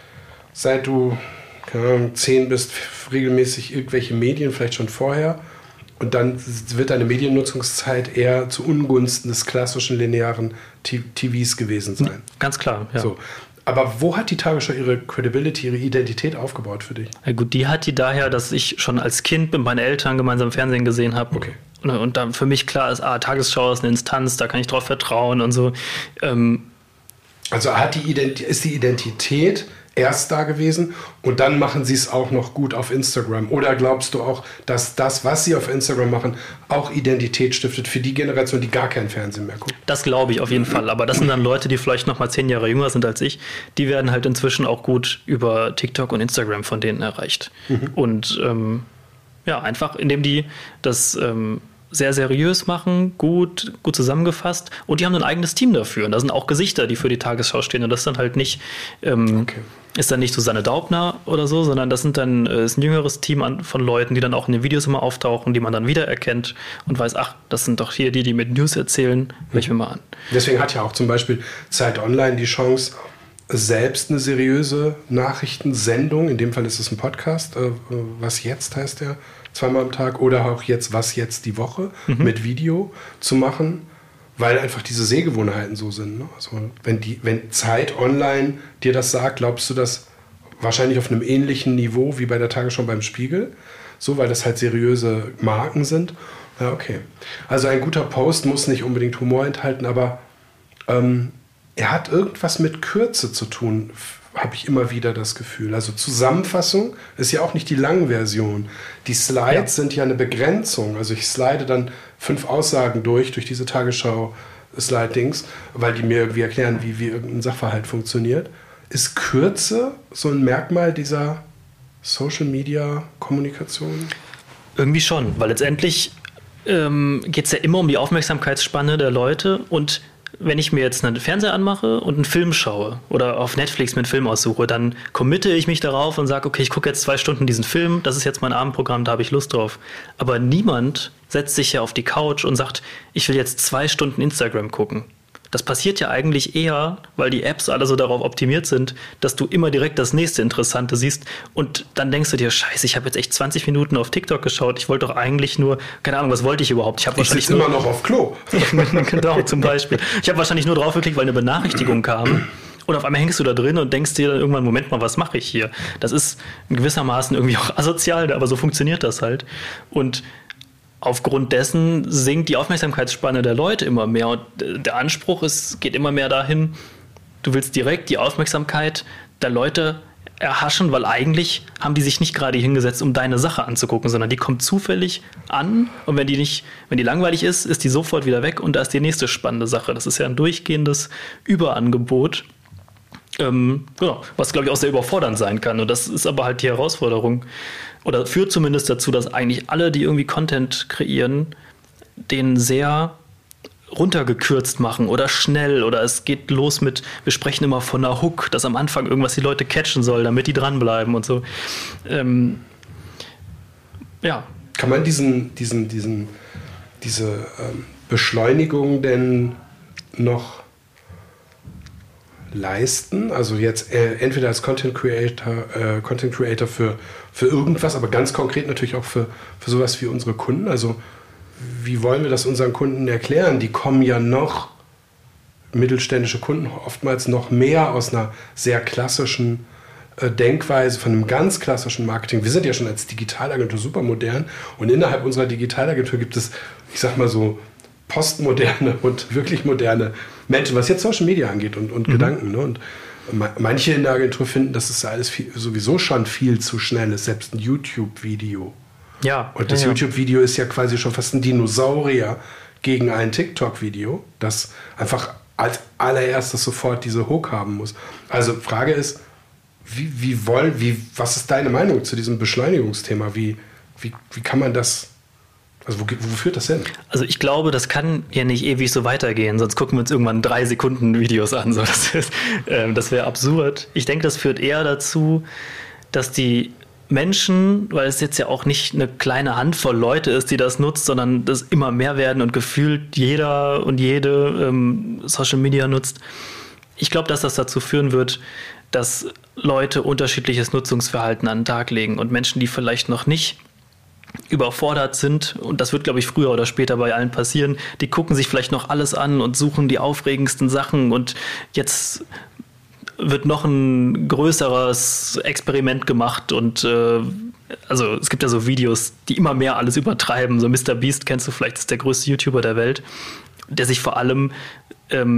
seit du keine Ahnung, zehn bist, regelmäßig irgendwelche Medien, vielleicht schon vorher. Und dann wird deine Mediennutzungszeit eher zu Ungunsten des klassischen linearen T Vs gewesen sein. Ganz klar, ja. So. Aber wo hat die Tagesschau ihre Credibility, ihre Identität aufgebaut für dich? Ja gut, die hat die daher, dass ich schon als Kind mit meinen Eltern gemeinsam Fernsehen gesehen habe. Okay. Und, und dann für mich klar ist, ah, Tagesschau ist eine Instanz, da kann ich drauf vertrauen und so. Ähm, also hat die Ident- ist die Identität erst da gewesen und dann machen sie es auch noch gut auf Instagram? Oder glaubst du auch, dass das, was sie auf Instagram machen, auch Identität stiftet für die Generation, die gar kein Fernsehen mehr guckt? Das glaube ich auf jeden Fall. Aber das sind dann Leute, die vielleicht noch mal zehn Jahre jünger sind als ich. Die werden halt inzwischen auch gut über TikTok und Instagram von denen erreicht. Mhm. Und ähm, ja, einfach indem die das ähm, sehr seriös machen, gut, gut zusammengefasst. Und die haben ein eigenes Team dafür. Und da sind auch Gesichter, die für die Tagesschau stehen. Und das ist dann halt nicht, ähm, okay. ist dann nicht Susanne Daubner oder so, sondern das sind dann äh, ist ein jüngeres Team an, von Leuten, die dann auch in den Videos immer auftauchen, die man dann wiedererkennt und weiß, ach, das sind doch hier die, die mit News erzählen. Hör ich mir mal an. Deswegen hat ja auch zum Beispiel Zeit Online die Chance, selbst eine seriöse Nachrichtensendung, in dem Fall ist es ein Podcast, äh, was jetzt heißt der, zweimal am Tag, oder auch jetzt was jetzt die Woche mhm. mit Video zu machen, weil einfach diese Sehgewohnheiten so sind. Ne? Also wenn die, wenn Zeit Online dir das sagt, glaubst du das wahrscheinlich auf einem ähnlichen Niveau wie bei der Tagesschau beim Spiegel, so, weil das halt seriöse Marken sind. Ja, okay. Also ein guter Post muss nicht unbedingt Humor enthalten, aber ähm, er hat irgendwas mit Kürze zu tun, habe ich immer wieder das Gefühl. Also Zusammenfassung ist ja auch nicht die Langversion. Die Slides ja. sind ja eine Begrenzung. Also ich slide dann fünf Aussagen durch, durch diese Tagesschau-Slidings, weil die mir irgendwie erklären, wie, wie irgendein Sachverhalt funktioniert. Ist Kürze so ein Merkmal dieser Social-Media-Kommunikation? Irgendwie schon, weil letztendlich ähm, geht es ja immer um die Aufmerksamkeitsspanne der Leute. Und wenn ich mir jetzt einen Fernseher anmache und einen Film schaue oder auf Netflix mir einen Film aussuche, dann committe ich mich darauf und sage, okay, ich gucke jetzt zwei Stunden diesen Film, das ist jetzt mein Abendprogramm, da habe ich Lust drauf. Aber niemand setzt sich ja auf die Couch und sagt, ich will jetzt zwei Stunden Instagram gucken. Das passiert ja eigentlich eher, weil die Apps alle so darauf optimiert sind, dass du immer direkt das nächste Interessante siehst und dann denkst du dir, scheiße, ich habe jetzt echt zwanzig Minuten auf TikTok geschaut, ich wollte doch eigentlich nur, keine Ahnung, was wollte ich überhaupt? Ich, ich sitze immer noch auf Klo. Genau, zum Beispiel. Ich habe wahrscheinlich nur drauf geklickt, weil eine Benachrichtigung kam und auf einmal hängst du da drin und denkst dir dann irgendwann, Moment mal, was mache ich hier? Das ist in gewissermaßen irgendwie auch asozial, aber so funktioniert das halt. Und aufgrund dessen sinkt die Aufmerksamkeitsspanne der Leute immer mehr und der Anspruch ist, geht immer mehr dahin, du willst direkt die Aufmerksamkeit der Leute erhaschen, weil eigentlich haben die sich nicht gerade hingesetzt, um deine Sache anzugucken, sondern die kommt zufällig an und wenn die nicht, wenn die langweilig ist, ist die sofort wieder weg und da ist die nächste spannende Sache. Das ist ja ein durchgehendes Überangebot, ähm, genau, was glaube ich auch sehr überfordernd sein kann und das ist aber halt die Herausforderung. Oder führt zumindest dazu, dass eigentlich alle, die irgendwie Content kreieren, den sehr runtergekürzt machen oder schnell. Oder es geht los mit, wir sprechen immer von einer Hook, dass am Anfang irgendwas die Leute catchen soll, damit die dranbleiben und so. Ähm, ja. Kann man diesen, diesen, diesen, diese ähm, Beschleunigung denn noch leisten? Also jetzt äh, entweder als Content Creator, äh, Content Creator für, für irgendwas, aber ganz konkret natürlich auch für, für sowas wie unsere Kunden. Also wie wollen wir das unseren Kunden erklären? Die kommen ja noch, mittelständische Kunden, oftmals noch mehr aus einer sehr klassischen äh, Denkweise, von einem ganz klassischen Marketing. Wir sind ja schon als Digitalagentur super modern und innerhalb unserer Digitalagentur gibt es, ich sag mal so, postmoderne und wirklich moderne Menschen, was jetzt Social Media angeht und, und mhm. Gedanken. Ne? Und manche in der Agentur finden, dass es alles viel, sowieso schon viel zu schnell ist, selbst ein YouTube-Video. Ja. Und das ja, ja. YouTube-Video ist ja quasi schon fast ein Dinosaurier gegen ein TikTok-Video, das einfach als allererstes sofort diese Hook haben muss. Also Frage ist, wie, wie wollen, wie, was ist deine Meinung zu diesem Beschleunigungsthema? Wie, wie, wie kann man das Also wo, wo führt das hin? Also ich glaube, das kann ja nicht ewig so weitergehen, sonst gucken wir uns irgendwann drei Sekunden Videos an. So, das ist, ähm, das wäre absurd. Ich denke, das führt eher dazu, dass die Menschen, weil es jetzt ja auch nicht eine kleine Handvoll Leute ist, die das nutzt, sondern das immer mehr werden und gefühlt jeder und jede ähm, Social Media nutzt. Ich glaube, dass das dazu führen wird, dass Leute unterschiedliches Nutzungsverhalten an den Tag legen und Menschen, die vielleicht noch nicht überfordert sind, und das wird, glaube ich, früher oder später bei allen passieren, die gucken sich vielleicht noch alles an und suchen die aufregendsten Sachen und jetzt wird noch ein größeres Experiment gemacht und äh, also es gibt ja so Videos, die immer mehr alles übertreiben, so Mister Beast kennst du vielleicht, ist der größte YouTuber der Welt, der sich vor allem ähm,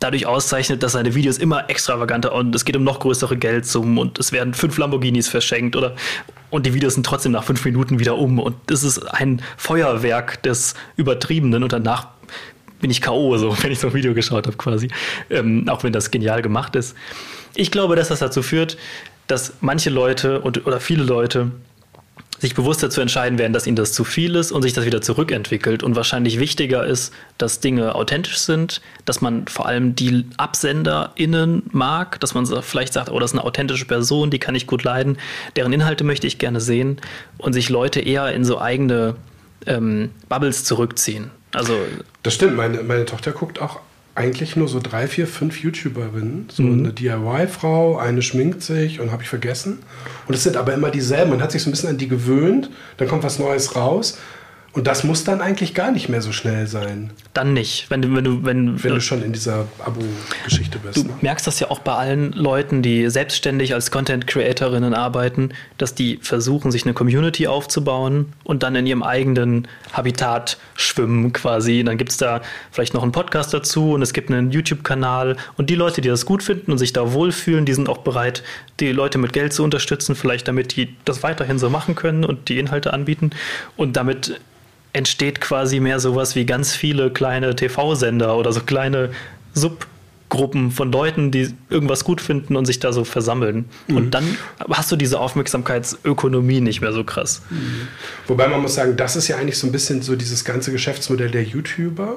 dadurch auszeichnet, dass seine Videos immer extravaganter und es geht um noch größere Geldsummen und es werden fünf Lamborghinis verschenkt oder und die Videos sind trotzdem nach fünf Minuten wieder um und es ist ein Feuerwerk des Übertriebenen und danach bin ich K O, so, wenn ich so ein Video geschaut habe quasi, ähm, auch wenn das genial gemacht ist. Ich glaube, dass das dazu führt, dass manche Leute und, oder viele Leute sich bewusst dazu entscheiden werden, dass ihnen das zu viel ist und sich das wieder zurückentwickelt und wahrscheinlich wichtiger ist, dass Dinge authentisch sind, dass man vor allem die AbsenderInnen mag, dass man vielleicht sagt, oh, das ist eine authentische Person, die kann ich gut leiden, deren Inhalte möchte ich gerne sehen und sich Leute eher in so eigene ähm, Bubbles zurückziehen. Also das stimmt, meine, meine Tochter guckt auch eigentlich nur so drei, vier, fünf YouTuberinnen. So mhm. eine D I Y-Frau, eine schminkt sich und habe ich vergessen. Und es sind aber immer dieselben. Man hat sich so ein bisschen an die gewöhnt, dann kommt was Neues raus. Und das muss dann eigentlich gar nicht mehr so schnell sein. Dann nicht. Wenn du, wenn du, wenn, wenn du schon in dieser Abo-Geschichte bist. Du ne? merkst das ja auch bei allen Leuten, die selbstständig als Content-Creatorinnen arbeiten, dass die versuchen, sich eine Community aufzubauen und dann in ihrem eigenen Habitat schwimmen quasi. Und dann gibt es da vielleicht noch einen Podcast dazu und es gibt einen YouTube-Kanal. Und die Leute, die das gut finden und sich da wohlfühlen, die sind auch bereit, die Leute mit Geld zu unterstützen, vielleicht damit die das weiterhin so machen können und die Inhalte anbieten. Und damit entsteht quasi mehr sowas wie ganz viele kleine T V-Sender oder so kleine Subgruppen von Leuten, die irgendwas gut finden und sich da so versammeln. Mhm. Und dann hast du diese Aufmerksamkeitsökonomie nicht mehr so krass. Mhm. Wobei man muss sagen, das ist ja eigentlich so ein bisschen so dieses ganze Geschäftsmodell der YouTuber.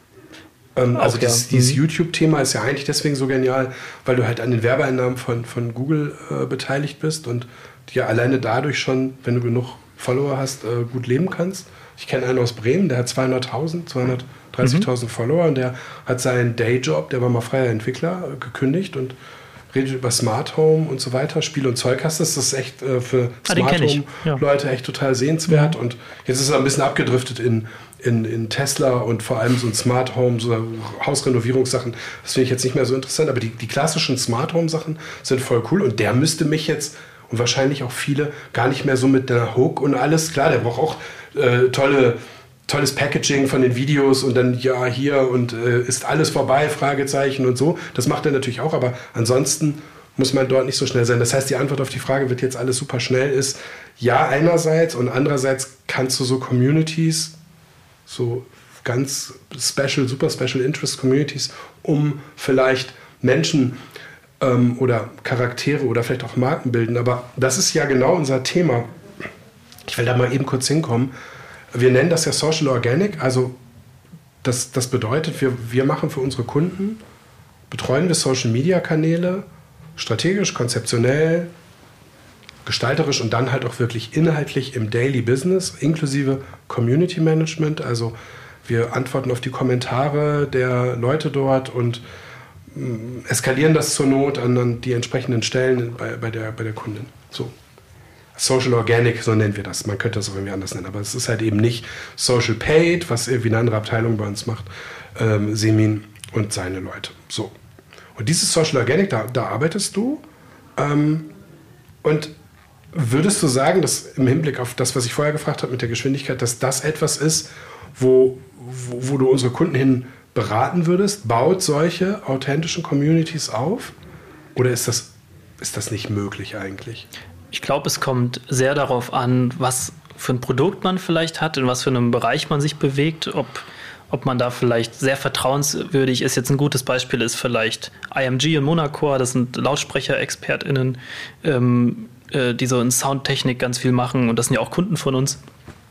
Ähm, also Auch, dieses, ja. dieses YouTube-Thema ist ja eigentlich deswegen so genial, weil du halt an den Werbeeinnahmen von, von Google äh, beteiligt bist und ja alleine dadurch schon, wenn du genug Follower hast, äh, gut leben kannst. Ich kenne einen aus Bremen, der hat zweihunderttausend, zweihundertdreißigtausend mhm. Follower und der hat seinen Dayjob, der war mal freier Entwickler, gekündigt und redet über Smart Home und so weiter. Spiel- und Zeugkasten, das ist echt äh, für ah, Smart Home ja. Leute echt total sehenswert mhm. und jetzt ist er ein bisschen abgedriftet in, in, in Tesla und vor allem so ein Smart Home, so Hausrenovierungssachen, das finde ich jetzt nicht mehr so interessant, aber die, die klassischen Smart Home Sachen sind voll cool und der müsste mich jetzt und wahrscheinlich auch viele gar nicht mehr so mit der Hook und alles. Klar, der braucht auch äh, tolle, tolles Packaging von den Videos und dann ja hier und äh, ist alles vorbei, Fragezeichen und so. Das macht er natürlich auch, aber ansonsten muss man dort nicht so schnell sein. Das heißt, die Antwort auf die Frage, wird jetzt alles super schnell, ist ja einerseits und andererseits kannst du so Communities, so ganz special, super special interest Communities, um vielleicht Menschen oder Charaktere oder vielleicht auch Marken bilden. Aber das ist ja genau unser Thema. Ich will da mal eben kurz hinkommen. Wir nennen das ja Social Organic. Also das, das bedeutet, wir, wir machen für unsere Kunden, betreuen wir Social-Media-Kanäle, strategisch, konzeptionell, gestalterisch und dann halt auch wirklich inhaltlich im Daily Business, inklusive Community Management. Also wir antworten auf die Kommentare der Leute dort und eskalieren das zur Not an, an die entsprechenden Stellen bei, bei, der, bei der Kundin. So. Social Organic, so nennen wir das. Man könnte das auch irgendwie anders nennen, aber es ist halt eben nicht Social Paid, was irgendwie eine andere Abteilung bei uns macht, ähm, Semin und seine Leute. So. Und dieses Social Organic, da, da arbeitest du ähm, und würdest du sagen, dass im Hinblick auf das, was ich vorher gefragt habe mit der Geschwindigkeit, dass das etwas ist, wo, wo, wo du unsere Kunden hin beraten würdest, baut solche authentischen Communities auf? Oder ist das, ist das nicht möglich eigentlich? Ich glaube, es kommt sehr darauf an, was für ein Produkt man vielleicht hat, in was für einem Bereich man sich bewegt, ob, ob man da vielleicht sehr vertrauenswürdig ist. Jetzt ein gutes Beispiel ist vielleicht I M G und Monacore, das sind Lautsprecher-ExpertInnen, ähm, äh, die so in Soundtechnik ganz viel machen und das sind ja auch Kunden von uns.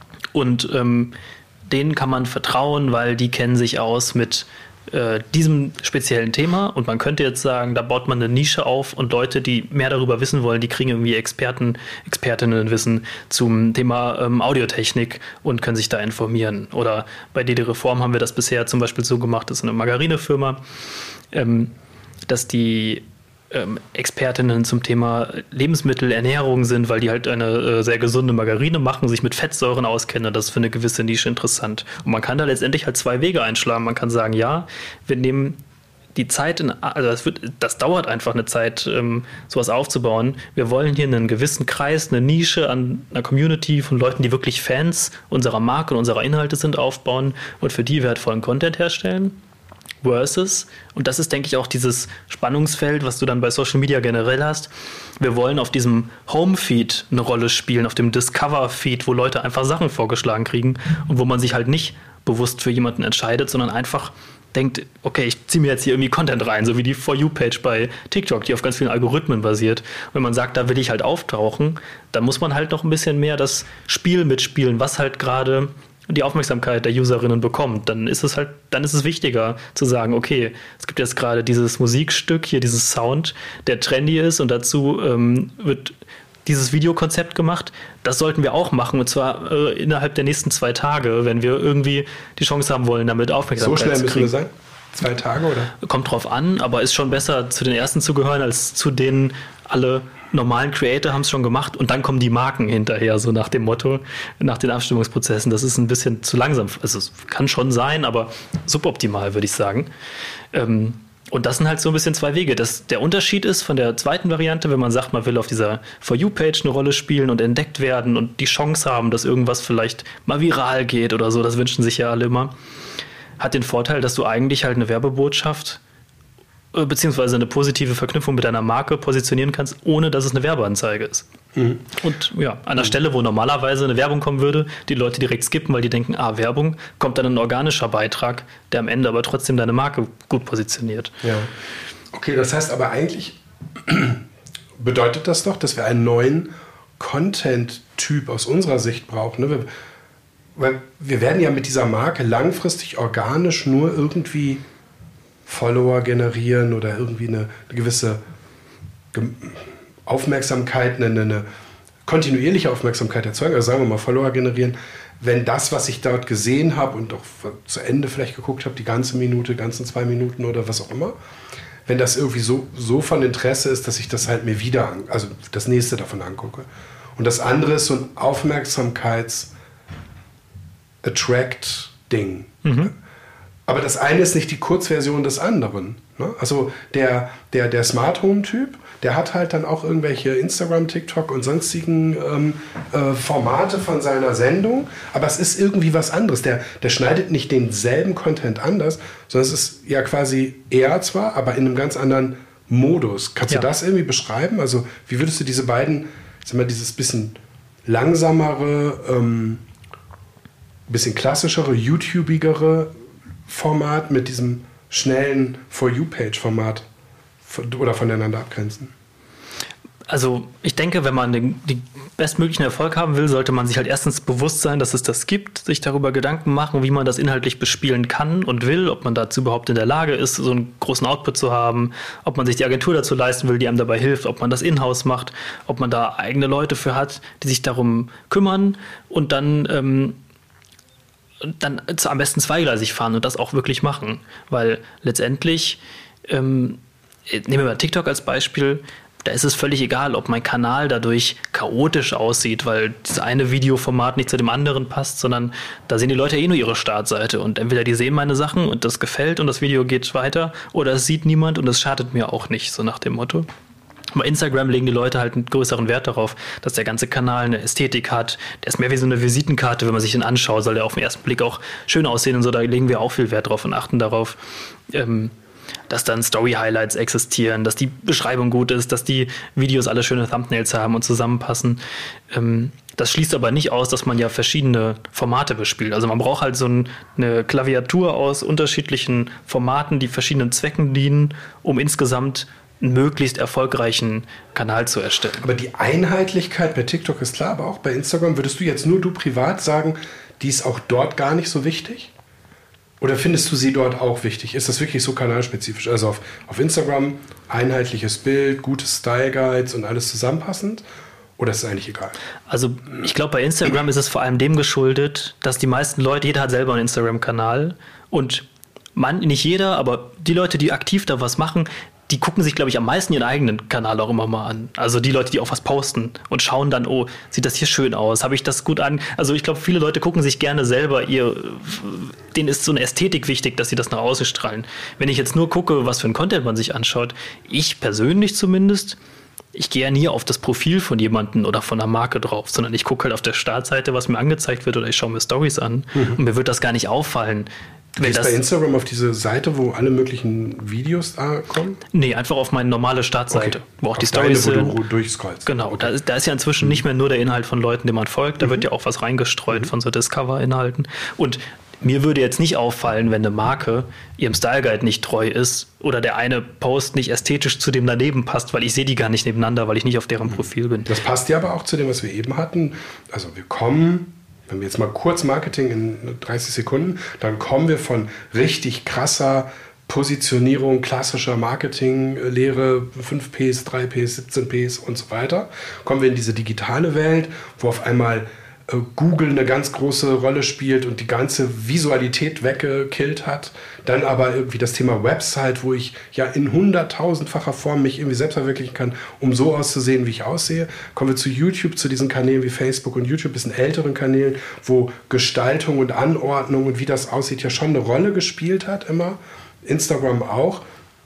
Und ähm, denen kann man vertrauen, weil die kennen sich aus mit äh, diesem speziellen Thema. Und man könnte jetzt sagen, da baut man eine Nische auf und Leute, die mehr darüber wissen wollen, die kriegen irgendwie Experten, Expertinnenwissen zum Thema ähm, Audiotechnik und können sich da informieren. Oder bei D D Reform haben wir das bisher zum Beispiel so gemacht, das ist eine Margarinefirma, ähm, dass die Ähm, Expertinnen zum Thema Lebensmittel, Ernährung sind, weil die halt eine äh, sehr gesunde Margarine machen, sich mit Fettsäuren auskennen. Das ist für eine gewisse Nische interessant. Und man kann da letztendlich halt zwei Wege einschlagen. Man kann sagen, ja, wir nehmen die Zeit, in, also das, wird, das dauert einfach eine Zeit, ähm, sowas aufzubauen. Wir wollen hier einen gewissen Kreis, eine Nische an einer Community von Leuten, die wirklich Fans unserer Marke und unserer Inhalte sind, aufbauen und für die wertvollen Content herstellen. versus, und das ist, denke ich, auch dieses Spannungsfeld, was du dann bei Social Media generell hast. Wir wollen auf diesem Home-Feed eine Rolle spielen, auf dem Discover-Feed, wo Leute einfach Sachen vorgeschlagen kriegen und wo man sich halt nicht bewusst für jemanden entscheidet, sondern einfach denkt, okay, ich ziehe mir jetzt hier irgendwie Content rein, so wie die For You-Page bei TikTok, die auf ganz vielen Algorithmen basiert. Und wenn man sagt, da will ich halt auftauchen, dann muss man halt noch ein bisschen mehr das Spiel mitspielen, was halt gerade die Aufmerksamkeit der Userinnen bekommt. Dann ist es halt, dann ist es wichtiger zu sagen, okay, es gibt jetzt gerade dieses Musikstück, hier dieses Sound, der trendy ist und dazu ähm, wird dieses Videokonzept gemacht. Das sollten wir auch machen, und zwar äh, innerhalb der nächsten zwei Tage, wenn wir irgendwie die Chance haben wollen, damit Aufmerksamkeit zu kriegen. So schnell müssen wir sein? Zwei Tage, oder? Kommt drauf an, aber ist schon besser, zu den ersten zu gehören, als zu denen alle normalen Creator haben es schon gemacht und dann kommen die Marken hinterher, so nach dem Motto, nach den Abstimmungsprozessen. Das ist ein bisschen zu langsam. Also es kann schon sein, aber suboptimal, würde ich sagen. Ähm, Und das sind halt so ein bisschen zwei Wege. Das, der Unterschied ist von der zweiten Variante, wenn man sagt, man will auf dieser For You-Page eine Rolle spielen und entdeckt werden und die Chance haben, dass irgendwas vielleicht mal viral geht oder so, das wünschen sich ja alle immer, hat den Vorteil, dass du eigentlich halt eine Werbebotschaft äh, beziehungsweise eine positive Verknüpfung mit deiner Marke positionieren kannst, ohne dass es eine Werbeanzeige ist. Mhm. Und ja, an der mhm. Stelle, wo normalerweise eine Werbung kommen würde, die Leute direkt skippen, weil die denken, ah, Werbung, kommt dann ein organischer Beitrag, der am Ende aber trotzdem deine Marke gut positioniert. Ja. Okay, das heißt aber eigentlich bedeutet das doch, dass wir einen neuen Content-Typ aus unserer Sicht brauchen. Ne? Wir, weil wir werden ja mit dieser Marke langfristig organisch nur irgendwie Follower generieren oder irgendwie eine, eine gewisse Aufmerksamkeit, eine, eine kontinuierliche Aufmerksamkeit erzeugen, also sagen wir mal Follower generieren, wenn das, was ich dort gesehen habe und auch zu Ende vielleicht geguckt habe, die ganze Minute, ganzen zwei Minuten oder was auch immer, wenn das irgendwie so, so von Interesse ist, dass ich das halt mir wieder, an, also das nächste davon angucke. Und das andere ist so ein Aufmerksamkeits-Attract-Ding. Mhm. Aber das eine ist nicht die Kurzversion des anderen. Ne? Also der, der, der Smart Home-Typ, der hat halt dann auch irgendwelche Instagram, TikTok und sonstigen ähm, äh, Formate von seiner Sendung. Aber es ist irgendwie was anderes. Der, der schneidet nicht denselben Content anders, sondern es ist ja quasi er zwar, aber in einem ganz anderen Modus. Kannst ja. du das irgendwie beschreiben? Also wie würdest du diese beiden, sag mal, dieses bisschen langsamere, ähm, bisschen klassischere, YouTubigere Format mit diesem schnellen For You-Page-Format oder voneinander abgrenzen? Also ich denke, wenn man den, den bestmöglichen Erfolg haben will, sollte man sich halt erstens bewusst sein, dass es das gibt, sich darüber Gedanken machen, wie man das inhaltlich bespielen kann und will, ob man dazu überhaupt in der Lage ist, so einen großen Output zu haben, ob man sich die Agentur dazu leisten will, die einem dabei hilft, ob man das in-house macht, ob man da eigene Leute für hat, die sich darum kümmern und dann ähm, dann am besten zweigleisig fahren und das auch wirklich machen. Weil letztendlich, ähm, nehmen wir mal TikTok als Beispiel, da ist es völlig egal, ob mein Kanal dadurch chaotisch aussieht, weil das eine Videoformat nicht zu dem anderen passt, sondern da sehen die Leute eh nur ihre Startseite und entweder die sehen meine Sachen und das gefällt und das Video geht weiter oder es sieht niemand und es schadet mir auch nicht, so nach dem Motto. Bei Instagram legen die Leute halt einen größeren Wert darauf, dass der ganze Kanal eine Ästhetik hat. Der ist mehr wie so eine Visitenkarte, wenn man sich den anschaut, soll der auf den ersten Blick auch schön aussehen und so. Da legen wir auch viel Wert drauf und achten darauf, ähm, dass dann Story-Highlights existieren, dass die Beschreibung gut ist, dass die Videos alle schöne Thumbnails haben und zusammenpassen. Ähm, das schließt aber nicht aus, dass man ja verschiedene Formate bespielt. Also man braucht halt so ein, eine Klaviatur aus unterschiedlichen Formaten, die verschiedenen Zwecken dienen, um insgesamt einen möglichst erfolgreichen Kanal zu erstellen. Aber die Einheitlichkeit bei TikTok ist klar, aber auch bei Instagram, würdest du jetzt nur du privat sagen, die ist auch dort gar nicht so wichtig? Oder findest du sie dort auch wichtig? Ist das wirklich so kanalspezifisch? Also auf, auf Instagram einheitliches Bild, gute Style Guides und alles zusammenpassend? Oder ist es eigentlich egal? Also ich glaube, bei Instagram ist es vor allem dem geschuldet, dass die meisten Leute, jeder hat selber einen Instagram-Kanal und man, nicht jeder, aber die Leute, die aktiv da was machen, die gucken sich, glaube ich, am meisten ihren eigenen Kanal auch immer mal an. Also die Leute, die auch was posten und schauen dann, oh, sieht das hier schön aus? Habe ich das gut an? Also ich glaube, viele Leute gucken sich gerne selber ihr, denen ist so eine Ästhetik wichtig, dass sie das nach außen strahlen. Wenn ich jetzt nur gucke, was für ein Content man sich anschaut, ich persönlich zumindest, ich gehe ja nie auf das Profil von jemandem oder von einer Marke drauf, sondern ich gucke halt auf der Startseite, was mir angezeigt wird oder ich schaue mir Stories an mhm. und mir wird das gar nicht auffallen, Du gehst bei Instagram auf diese Seite, wo alle möglichen Videos da kommen? Nee, einfach auf meine normale Startseite, okay. wo auch auf die Storys sind. Wo du durchscrollst. Genau, okay. da, ist, da ist ja inzwischen mhm. nicht mehr nur der Inhalt von Leuten, denen man folgt, da mhm. wird ja auch was reingestreut mhm. von so Discover-Inhalten. Und mir würde jetzt nicht auffallen, wenn eine Marke ihrem Style Guide nicht treu ist oder der eine Post nicht ästhetisch zu dem daneben passt, weil ich sehe die gar nicht nebeneinander, weil ich nicht auf deren Profil bin. Das passt ja aber auch zu dem, was wir eben hatten. Also wir kommen, wenn wir jetzt mal kurz Marketing in dreißig Sekunden, dann kommen wir von richtig krasser Positionierung, klassischer Marketinglehre, fünf Ps, drei Ps, siebzehn Ps und so weiter, kommen wir in diese digitale Welt, wo auf einmal Google eine ganz große Rolle spielt und die ganze Visualität weggekillt hat. Dann aber irgendwie das Thema Website, wo ich ja in hunderttausendfacher Form mich irgendwie selbst verwirklichen kann, um so auszusehen, wie ich aussehe. Kommen wir zu YouTube, zu diesen Kanälen wie Facebook und YouTube, bisschen älteren Kanälen, wo Gestaltung und Anordnung und wie das aussieht ja schon eine Rolle gespielt hat immer. Instagram auch.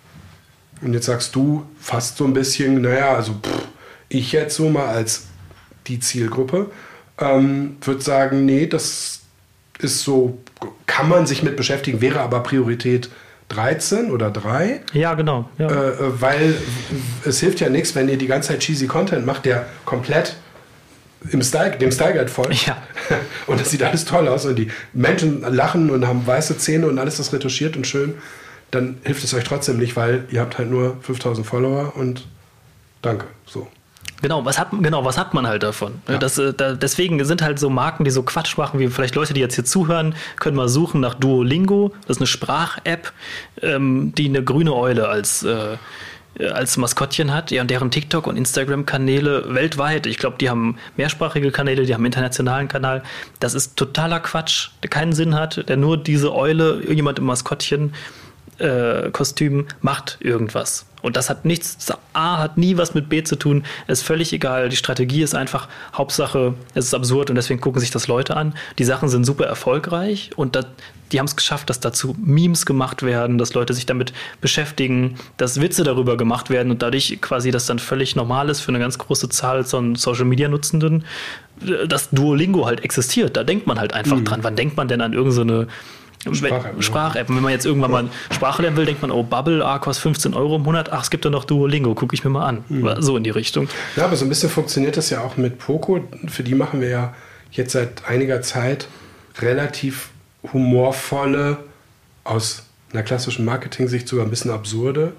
Und jetzt sagst du fast so ein bisschen, naja, also pff, ich jetzt so mal als die Zielgruppe, Ähm, würde sagen, nee, das ist so, kann man sich mit beschäftigen, wäre aber Priorität dreizehn oder drei. Ja, genau. Ja. Äh, weil es hilft ja nichts, wenn ihr die ganze Zeit cheesy Content macht, der komplett im Style, dem Style Guide folgt. Ja. Und das sieht alles toll aus und die Menschen lachen und haben weiße Zähne und alles ist retuschiert und schön. Dann hilft es euch trotzdem nicht, weil ihr habt halt nur fünftausend Follower und danke, so. Genau, was hat, genau, was hat man halt davon? Ja. Das, da, deswegen sind halt so Marken, die so Quatsch machen, wie vielleicht Leute, die jetzt hier zuhören, können mal suchen nach Duolingo. Das ist eine Sprach-App, ähm, die eine grüne Eule als, äh, als Maskottchen hat. Ja, und deren TikTok- und Instagram-Kanäle weltweit, ich glaube, die haben mehrsprachige Kanäle, die haben einen internationalen Kanal. Das ist totaler Quatsch, der keinen Sinn hat, der nur diese Eule, irgendjemand im Maskottchen, Äh, Kostüm macht irgendwas. Und das hat nichts, A hat nie was mit B zu tun, ist völlig egal. Die Strategie ist einfach, Hauptsache, es ist absurd und deswegen gucken sich das Leute an. Die Sachen sind super erfolgreich und das, die haben es geschafft, dass dazu Memes gemacht werden, dass Leute sich damit beschäftigen, dass Witze darüber gemacht werden und dadurch quasi das dann völlig normal ist für eine ganz große Zahl von Social-Media-Nutzenden, dass Duolingo halt existiert. Da denkt man halt einfach mhm. dran. Wann denkt man denn an irgendeine so Sprach-App. Sprach-App. Und wenn man jetzt irgendwann mal Sprache lernen will, denkt man, oh, Bubble, ah, kostet fünfzehn Euro im Monat, ach, es gibt da noch Duolingo, gucke ich mir mal an. Mhm. So in die Richtung. Ja, aber so ein bisschen funktioniert das ja auch mit Poco. Für die machen wir ja jetzt seit einiger Zeit relativ humorvolle, aus einer klassischen Marketing-Sicht sogar ein bisschen absurde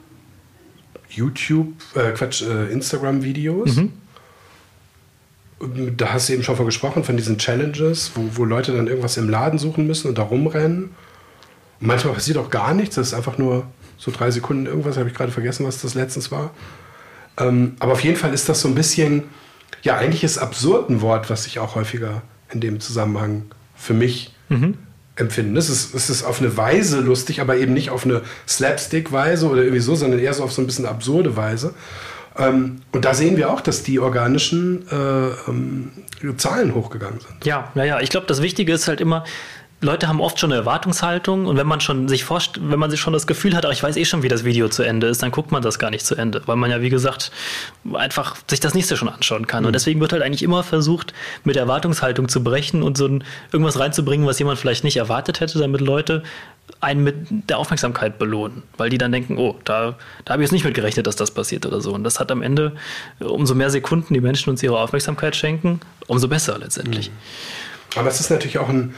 YouTube, äh, Quatsch, äh, Instagram-Videos. Mhm. Da hast du eben schon von gesprochen, von diesen Challenges, wo, wo Leute dann irgendwas im Laden suchen müssen und da rumrennen. Und manchmal passiert auch gar nichts, das ist einfach nur so drei Sekunden irgendwas, habe ich gerade vergessen, was das letztens war. Ähm, aber auf jeden Fall ist das so ein bisschen, ja, eigentlich ist absurd ein Wort, was ich auch häufiger in dem Zusammenhang für mich mhm. empfinde. Es ist, es ist auf eine Weise lustig, aber eben nicht auf eine Slapstick-Weise oder irgendwie so, sondern eher so auf so ein bisschen absurde Weise. Ähm, und da sehen wir auch, dass die organischen äh, ähm, Zahlen hochgegangen sind. Ja, ja, ja. Ich glaube, das Wichtige ist halt immer, Leute haben oft schon eine Erwartungshaltung und wenn man schon sich forscht, wenn man sich schon das Gefühl hat, ach, ich weiß eh schon, wie das Video zu Ende ist, dann guckt man das gar nicht zu Ende, weil man ja, wie gesagt, einfach sich das nächste schon anschauen kann. Mhm. Und deswegen wird halt eigentlich immer versucht, mit Erwartungshaltung zu brechen und so ein, irgendwas reinzubringen, was jemand vielleicht nicht erwartet hätte, damit Leute einen mit der Aufmerksamkeit belohnen, weil die dann denken, oh, da, da habe ich jetzt nicht mit gerechnet, dass das passiert oder so. Und das hat am Ende, umso mehr Sekunden die Menschen uns ihre Aufmerksamkeit schenken, umso besser letztendlich. Mhm. Aber es ist natürlich auch ein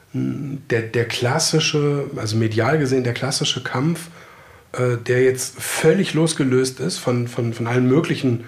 Der, der klassische, also medial gesehen, der klassische Kampf, äh, der jetzt völlig losgelöst ist von, von, von allen möglichen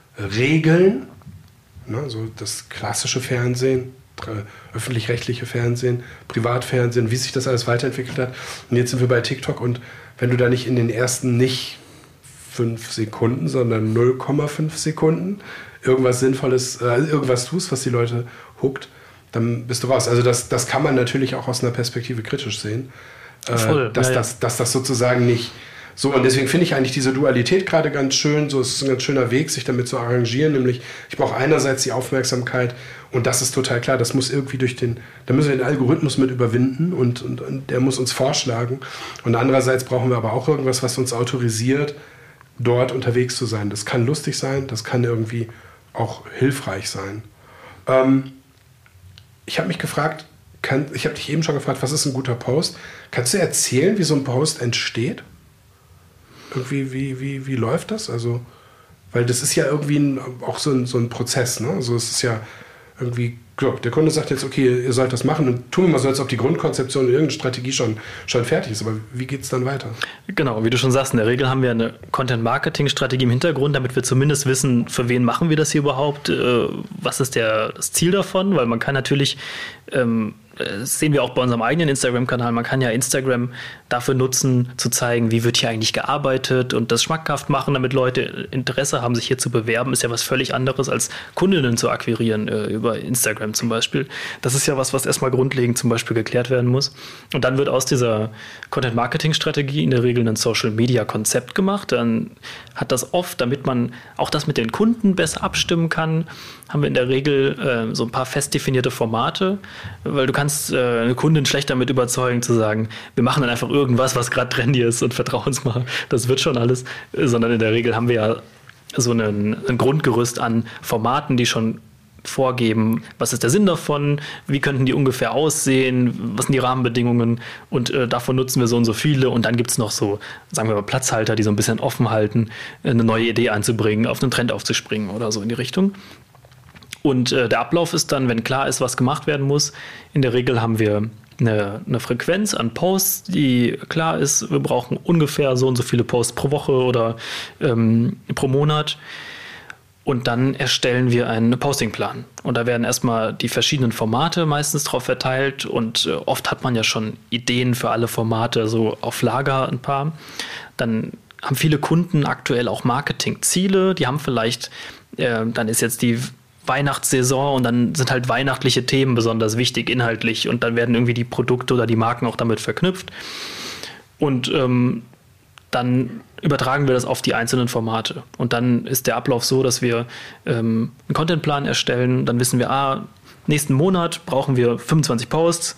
Regeln. Ne, so das klassische Fernsehen, äh, öffentlich-rechtliche Fernsehen, Privatfernsehen, wie sich das alles weiterentwickelt hat. Und jetzt sind wir bei TikTok und wenn du da nicht in den ersten nicht fünf Sekunden, sondern null Komma fünf Sekunden irgendwas Sinnvolles, äh, irgendwas tust, was die Leute hookt, dann bist du raus. Also das, das kann man natürlich auch aus einer Perspektive kritisch sehen, äh, Voll, dass, ja, das, ja. dass das sozusagen nicht so, und deswegen finde ich eigentlich diese Dualität gerade ganz schön, so, es ist ein ganz schöner Weg, sich damit zu arrangieren, nämlich ich brauche einerseits die Aufmerksamkeit und das ist total klar, das muss irgendwie durch den, da müssen wir den Algorithmus mit überwinden und, und, und der muss uns vorschlagen und andererseits brauchen wir aber auch irgendwas, was uns autorisiert, dort unterwegs zu sein. Das kann lustig sein, das kann irgendwie auch hilfreich sein. Ähm, Ich habe mich gefragt, kann, ich habe dich eben schon gefragt, was ist ein guter Post? Kannst du erzählen, wie so ein Post entsteht? Irgendwie, wie, wie, wie läuft das? Also, weil das ist ja irgendwie ein, auch so ein, so ein Prozess, ne? Also es ist ja irgendwie, glaub, der Kunde sagt jetzt, okay, ihr sollt das machen und tun wir mal so, als ob die Grundkonzeption und irgendeine Strategie schon, schon fertig ist. Aber wie geht es dann weiter? Genau, wie du schon sagst, in der Regel haben wir eine Content-Marketing-Strategie im Hintergrund, damit wir zumindest wissen, für wen machen wir das hier überhaupt, äh, was ist der, das Ziel davon, weil man kann natürlich, ähm, das sehen wir auch bei unserem eigenen Instagram-Kanal, man kann ja Instagram dafür nutzen, zu zeigen, wie wird hier eigentlich gearbeitet und das schmackhaft machen, damit Leute Interesse haben, sich hier zu bewerben, ist ja was völlig anderes, als Kundinnen zu akquirieren äh, über Instagram zum Beispiel. Das ist ja was, was erstmal grundlegend zum Beispiel geklärt werden muss. Und dann wird aus dieser Content-Marketing-Strategie in der Regel ein Social-Media-Konzept gemacht. Dann hat das oft, damit man auch das mit den Kunden besser abstimmen kann, haben wir in der Regel äh, so ein paar fest definierte Formate, weil du kannst äh, eine Kundin schlecht damit überzeugen zu sagen, wir machen dann einfach irgendwas, was gerade trendy ist und vertrauen uns mal, das wird schon alles, sondern in der Regel haben wir ja so einen, ein Grundgerüst an Formaten, die schon vorgeben, was ist der Sinn davon, wie könnten die ungefähr aussehen, was sind die Rahmenbedingungen und äh, davon nutzen wir so und so viele und dann gibt es noch so, sagen wir mal, Platzhalter, die so ein bisschen offen halten, eine neue Idee einzubringen, auf einen Trend aufzuspringen oder so in die Richtung. Und äh, der Ablauf ist dann, wenn klar ist, was gemacht werden muss, in der Regel haben wir eine, eine Frequenz an Posts, die klar ist, wir brauchen ungefähr so und so viele Posts pro Woche oder ähm, pro Monat. Und dann erstellen wir einen Postingplan. Und da werden erstmal die verschiedenen Formate meistens drauf verteilt. Und äh, oft hat man ja schon Ideen für alle Formate, so auf Lager ein paar. Dann haben viele Kunden aktuell auch Marketingziele. Die haben vielleicht, äh, dann ist jetzt die Weihnachtssaison und dann sind halt weihnachtliche Themen besonders wichtig inhaltlich. Und dann werden irgendwie die Produkte oder die Marken auch damit verknüpft. Und ähm, dann übertragen wir das auf die einzelnen Formate. Und dann ist der Ablauf so, dass wir ähm, einen Contentplan erstellen. Dann wissen wir, ah, nächsten Monat brauchen wir fünfundzwanzig Posts.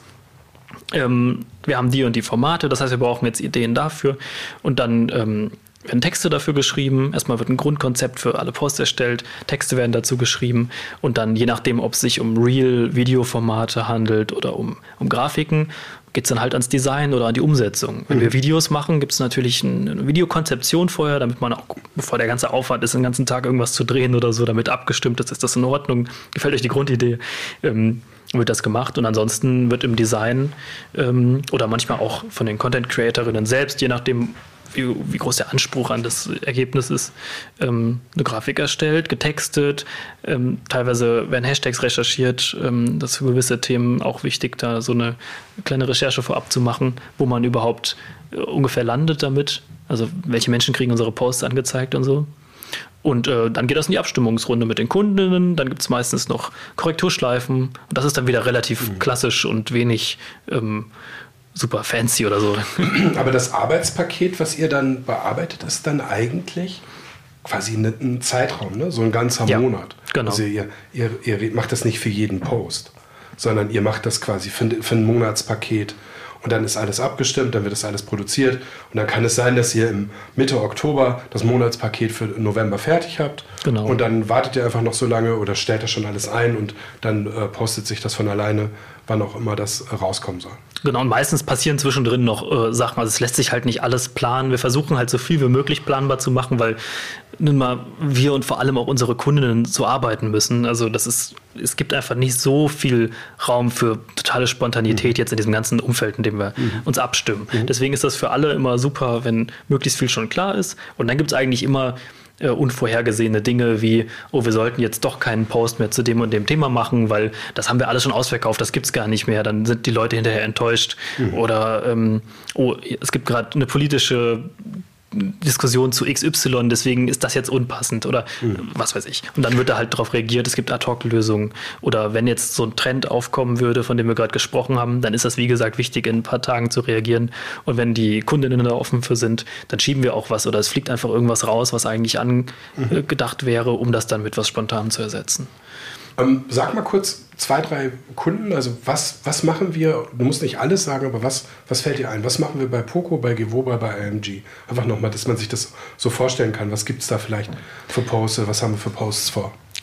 Ähm, wir haben die und die Formate. Das heißt, wir brauchen jetzt Ideen dafür. Und dann ähm, werden Texte dafür geschrieben. Erstmal wird ein Grundkonzept für alle Posts erstellt. Texte werden dazu geschrieben. Und dann, je nachdem, ob es sich um Real-Video-Formate handelt oder um, um Grafiken, geht es dann halt ans Design oder an die Umsetzung. Wenn mhm. wir Videos machen, gibt es natürlich eine Videokonzeption vorher, damit man auch, bevor der ganze Aufwand ist, den ganzen Tag irgendwas zu drehen oder so, damit abgestimmt ist, ist das in Ordnung, gefällt euch die Grundidee, ähm, wird das gemacht. Und ansonsten wird im Design ähm, oder manchmal auch von den Content-Creatorinnen selbst, je nachdem, Wie, wie groß der Anspruch an das Ergebnis ist, ähm, eine Grafik erstellt, getextet, ähm, teilweise werden Hashtags recherchiert, ähm, das ist für gewisse Themen auch wichtig, da so eine kleine Recherche vorab zu machen, wo man überhaupt äh, ungefähr landet damit, also welche Menschen kriegen unsere Posts angezeigt und so. Und äh, dann geht das in die Abstimmungsrunde mit den Kundinnen, dann gibt es meistens noch Korrekturschleifen und das ist dann wieder relativ mhm. klassisch und wenig ähm, super fancy oder so. Aber das Arbeitspaket, was ihr dann bearbeitet, ist dann eigentlich quasi ein Zeitraum, ne? So ein ganzer ja, Monat. Genau. Also ihr, ihr, ihr macht das nicht für jeden Post, sondern ihr macht das quasi für, für ein Monatspaket. Und dann ist alles abgestimmt, dann wird das alles produziert. Und dann kann es sein, dass ihr im Mitte Oktober das Monatspaket für November fertig habt. Genau. Und dann wartet ihr einfach noch so lange oder stellt das schon alles ein und dann äh, postet sich das von alleine, wann auch immer das äh, rauskommen soll. Genau, und meistens passieren zwischendrin noch äh, Sachen. Also es lässt sich halt nicht alles planen. Wir versuchen halt so viel wie möglich planbar zu machen, weil nun mal wir und vor allem auch unsere Kundinnen so arbeiten müssen. Also das ist, es gibt einfach nicht so viel Raum für totale Spontanität mhm. jetzt in diesem ganzen Umfeld, in dem wir mhm. uns abstimmen. Mhm. Deswegen ist das für alle immer super, wenn möglichst viel schon klar ist. Und dann gibt es eigentlich immer äh, unvorhergesehene Dinge wie, oh, wir sollten jetzt doch keinen Post mehr zu dem und dem Thema machen, weil das haben wir alles schon ausverkauft, das gibt es gar nicht mehr. Dann sind die Leute hinterher enttäuscht. Mhm. Oder, ähm, oh, es gibt gerade eine politische Diskussion zu X Y, deswegen ist das jetzt unpassend oder mhm. was weiß ich. Und dann wird da halt darauf reagiert, es gibt Ad-Hoc-Lösungen. Oder wenn jetzt so ein Trend aufkommen würde, von dem wir gerade gesprochen haben, dann ist das, wie gesagt, wichtig, in ein paar Tagen zu reagieren. Und wenn die Kundinnen da offen für sind, dann schieben wir auch was oder es fliegt einfach irgendwas raus, was eigentlich angedacht mhm. wäre, um das dann mit was Spontanem zu ersetzen. Ähm, sag mal kurz zwei, drei Kunden, also was, was machen wir, du musst nicht alles sagen, aber was, was fällt dir ein? Was machen wir bei Poco, bei Gewoba, bei I M G? Einfach nochmal, dass man sich das so vorstellen kann. Was gibt es da vielleicht für Posts, was haben wir für Posts vor?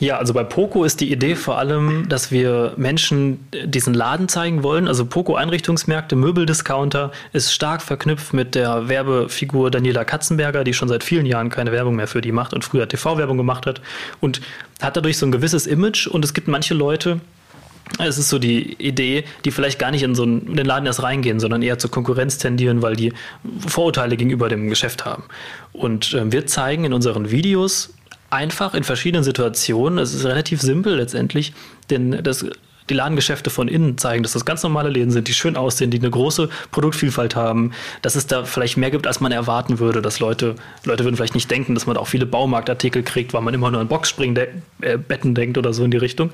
Ja, also bei Poco ist die Idee vor allem, dass wir Menschen diesen Laden zeigen wollen. Also Poco Einrichtungsmärkte, Möbeldiscounter ist stark verknüpft mit der Werbefigur Daniela Katzenberger, die schon seit vielen Jahren keine Werbung mehr für die macht und früher T V-Werbung gemacht hat und hat dadurch so ein gewisses Image. Und es gibt manche Leute, es ist so die Idee, die vielleicht gar nicht in so einen, in den Laden erst reingehen, sondern eher zur Konkurrenz tendieren, weil die Vorurteile gegenüber dem Geschäft haben. Und äh, wir zeigen in unseren Videos einfach in verschiedenen Situationen, es ist relativ simpel letztendlich, denn das, die Ladengeschäfte von innen zeigen, dass das ganz normale Läden sind, die schön aussehen, die eine große Produktvielfalt haben, dass es da vielleicht mehr gibt, als man erwarten würde, dass Leute, Leute würden vielleicht nicht denken, dass man auch viele Baumarktartikel kriegt, weil man immer nur an Boxspringbetten denkt oder so in die Richtung.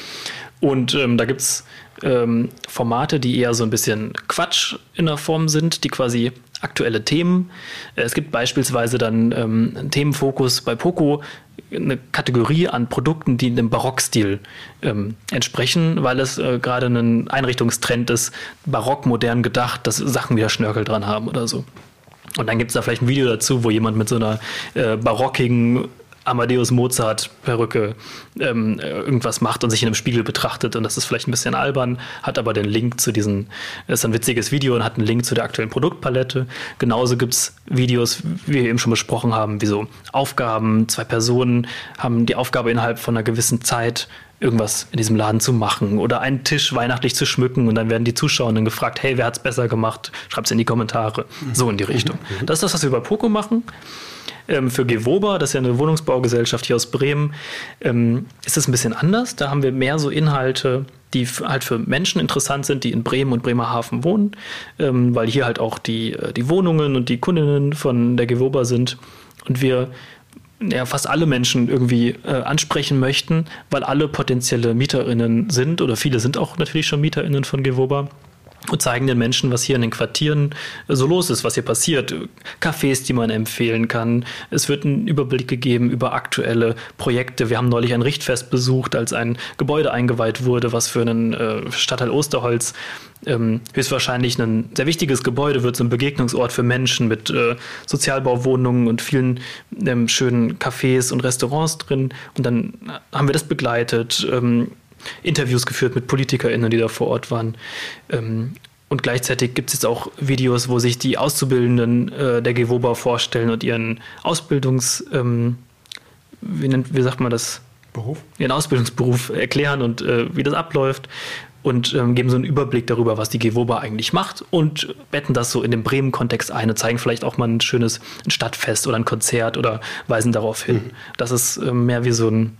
Und ähm, da gibt es ähm, Formate, die eher so ein bisschen Quatsch in der Form sind, die quasi aktuelle Themen. Es gibt beispielsweise dann ähm, einen Themenfokus bei Poco, eine Kategorie an Produkten, die einem Barockstil ähm, entsprechen, weil es äh, gerade ein Einrichtungstrend ist, barock, modern gedacht, dass Sachen wieder Schnörkel dran haben oder so. Und dann gibt es da vielleicht ein Video dazu, wo jemand mit so einer äh, barockigen Amadeus Mozart Perücke ähm, irgendwas macht und sich in einem Spiegel betrachtet, und das ist vielleicht ein bisschen albern, hat aber den Link zu diesen, ist ein witziges Video und hat einen Link zu der aktuellen Produktpalette. Genauso gibt es Videos, wie wir eben schon besprochen haben, wie so Aufgaben, zwei Personen haben die Aufgabe innerhalb von einer gewissen Zeit irgendwas in diesem Laden zu machen oder einen Tisch weihnachtlich zu schmücken, und dann werden die Zuschauenden gefragt, hey, wer hat's besser gemacht? Schreibt's in die Kommentare. So in die Richtung. Das ist das, was wir bei Poco machen. Ähm, für Gewoba, das ist ja eine Wohnungsbaugesellschaft hier aus Bremen, ähm, ist es ein bisschen anders. Da haben wir mehr so Inhalte, die f- halt für Menschen interessant sind, die in Bremen und Bremerhaven wohnen, ähm, weil hier halt auch die, die Wohnungen und die Kundinnen von der Gewoba sind. Und wir ja, fast alle Menschen irgendwie äh, ansprechen möchten, weil alle potenzielle MieterInnen sind, oder viele sind auch natürlich schon MieterInnen von Gewoba, und zeigen den Menschen, was hier in den Quartieren so los ist, was hier passiert. Cafés, die man empfehlen kann. Es wird ein Überblick gegeben über aktuelle Projekte. Wir haben neulich ein Richtfest besucht, als ein Gebäude eingeweiht wurde, was für einen äh, Stadtteil Osterholz ähm, höchstwahrscheinlich ein sehr wichtiges Gebäude wird, so ein Begegnungsort für Menschen mit äh, Sozialbauwohnungen und vielen ähm, schönen Cafés und Restaurants drin. Und dann haben wir das begleitet, ähm, Interviews geführt mit PolitikerInnen, die da vor Ort waren. Ähm, und gleichzeitig gibt es jetzt auch Videos, wo sich die Auszubildenden äh, der Gewoba vorstellen und ihren Ausbildungs... Ähm, wie, nennt, wie sagt man das? Beruf? Ihren Ausbildungsberuf erklären und äh, wie das abläuft. Und ähm, geben so einen Überblick darüber, was die Gewoba eigentlich macht, und betten das so in den Bremen-Kontext ein und zeigen vielleicht auch mal ein schönes ein Stadtfest oder ein Konzert oder weisen darauf hin. Mhm. Das ist äh, mehr wie so ein...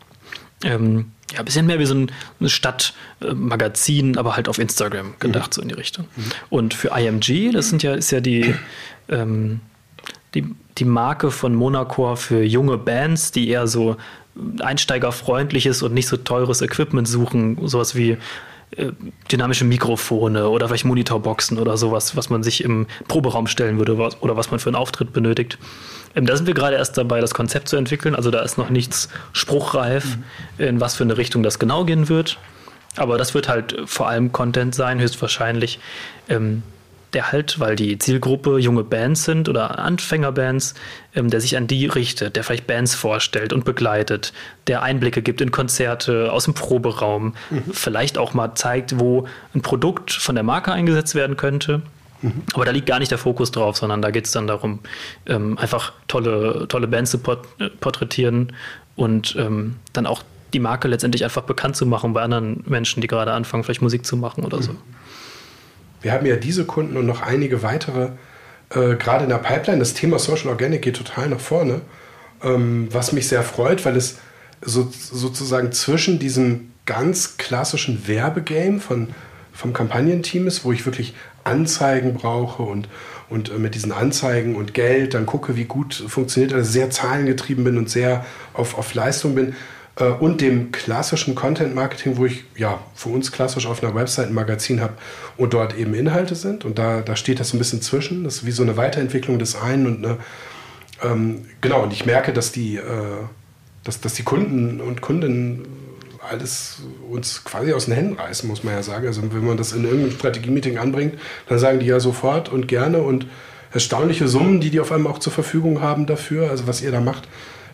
Ähm, Ja, ein bisschen mehr wie so ein, ein Stadtmagazin, aber halt auf Instagram gedacht, mhm. so in die Richtung. Mhm. Und für I M G, das sind ja, ist ja die, ähm, die, die Marke von Monacore für junge Bands, die eher so einsteigerfreundliches und nicht so teures Equipment suchen, sowas wie äh, dynamische Mikrofone oder vielleicht Monitorboxen oder sowas, was man sich im Proberaum stellen würde was, oder was man für einen Auftritt benötigt. Ähm, da sind wir gerade erst dabei, das Konzept zu entwickeln. Also da ist noch nichts spruchreif, mhm. in was für eine Richtung das genau gehen wird. Aber das wird halt vor allem Content sein, höchstwahrscheinlich. Ähm, der halt, weil die Zielgruppe junge Bands sind oder Anfängerbands, ähm, der sich an die richtet, der vielleicht Bands vorstellt und begleitet, der Einblicke gibt in Konzerte aus dem Proberaum, mhm. vielleicht auch mal zeigt, wo ein Produkt von der Marke eingesetzt werden könnte. Mhm. Aber da liegt gar nicht der Fokus drauf, sondern da geht es dann darum, ähm, einfach tolle, tolle Bands zu port- porträtieren und ähm, dann auch die Marke letztendlich einfach bekannt zu machen bei anderen Menschen, die gerade anfangen, vielleicht Musik zu machen oder mhm. so. Wir haben ja diese Kunden und noch einige weitere äh, gerade in der Pipeline. Das Thema Social Organic geht total nach vorne, ähm, was mich sehr freut, weil es so, sozusagen zwischen diesem ganz klassischen Werbegame von, vom Kampagnenteam ist, wo ich wirklich Anzeigen brauche und, und äh, mit diesen Anzeigen und Geld dann gucke, wie gut funktioniert, also sehr zahlengetrieben bin und sehr auf, auf Leistung bin, und dem klassischen Content-Marketing, wo ich ja für uns klassisch auf einer Website ein Magazin habe und dort eben Inhalte sind. Und da, da steht das ein bisschen zwischen. Das ist wie so eine Weiterentwicklung des einen. Und eine, ähm, genau, und ich merke, dass die, äh, dass, dass die Kunden und Kundinnen alles uns quasi aus den Händen reißen, muss man ja sagen. Also wenn man das in irgendeinem Strategie-Meeting anbringt, dann sagen die ja sofort und gerne und erstaunliche Summen, die die auf einmal auch zur Verfügung haben dafür, also was ihr da macht.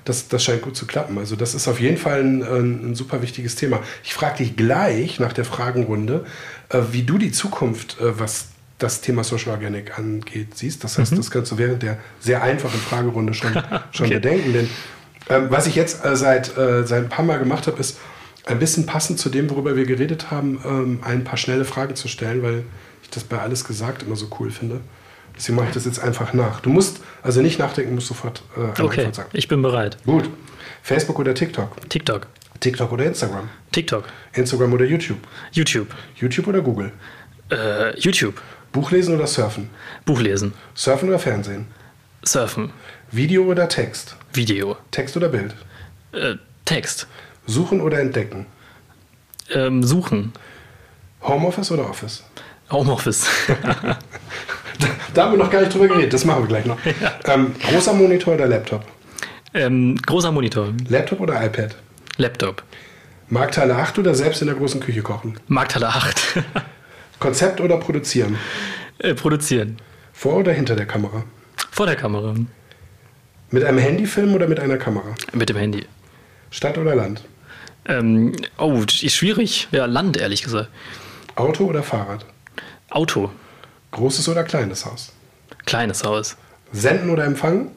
das, das scheint gut zu klappen. Also das ist auf jeden Fall ein, ein, ein super wichtiges Thema. Ich frage dich gleich nach der Fragenrunde, äh, wie du die Zukunft, äh, was das Thema Social Organic angeht, siehst. Das heißt, mhm. das kannst du während der sehr einfachen Fragerunde schon, schon okay. bedenken. Denn ähm, was ich jetzt äh, seit, äh, seit ein paar Mal gemacht habe, ist ein bisschen passend zu dem, worüber wir geredet haben, ähm, ein paar schnelle Fragen zu stellen, weil ich das bei Alles gesagt immer so cool finde. Deswegen mache ich das jetzt einfach nach. Du musst also nicht nachdenken, musst sofort äh, eine okay. Antwort sagen. Ich bin bereit. Gut. Facebook oder TikTok? TikTok. TikTok oder Instagram? TikTok. Instagram oder YouTube? YouTube. YouTube oder Google? Äh, YouTube. Buchlesen oder Surfen? Buchlesen. Surfen oder Fernsehen? Surfen. Video oder Text? Video. Text oder Bild? Äh, Text. Suchen oder entdecken? Ähm, suchen. Homeoffice oder Office? Homeoffice. da, da haben wir noch gar nicht drüber geredet, das machen wir gleich noch. Ja. Ähm, großer Monitor oder Laptop? Ähm, großer Monitor. Laptop oder iPad? Laptop. Markthalle acht oder selbst in der großen Küche kochen? Markthalle acht. Konzept oder produzieren? Äh, produzieren. Vor oder hinter der Kamera? Vor der Kamera. Mit einem Handy filmen oder mit einer Kamera? Mit dem Handy. Stadt oder Land? Ähm, oh, ist schwierig. Ja, Land, ehrlich gesagt. Auto oder Fahrrad? Auto. Großes oder kleines Haus? Kleines Haus. Senden oder empfangen?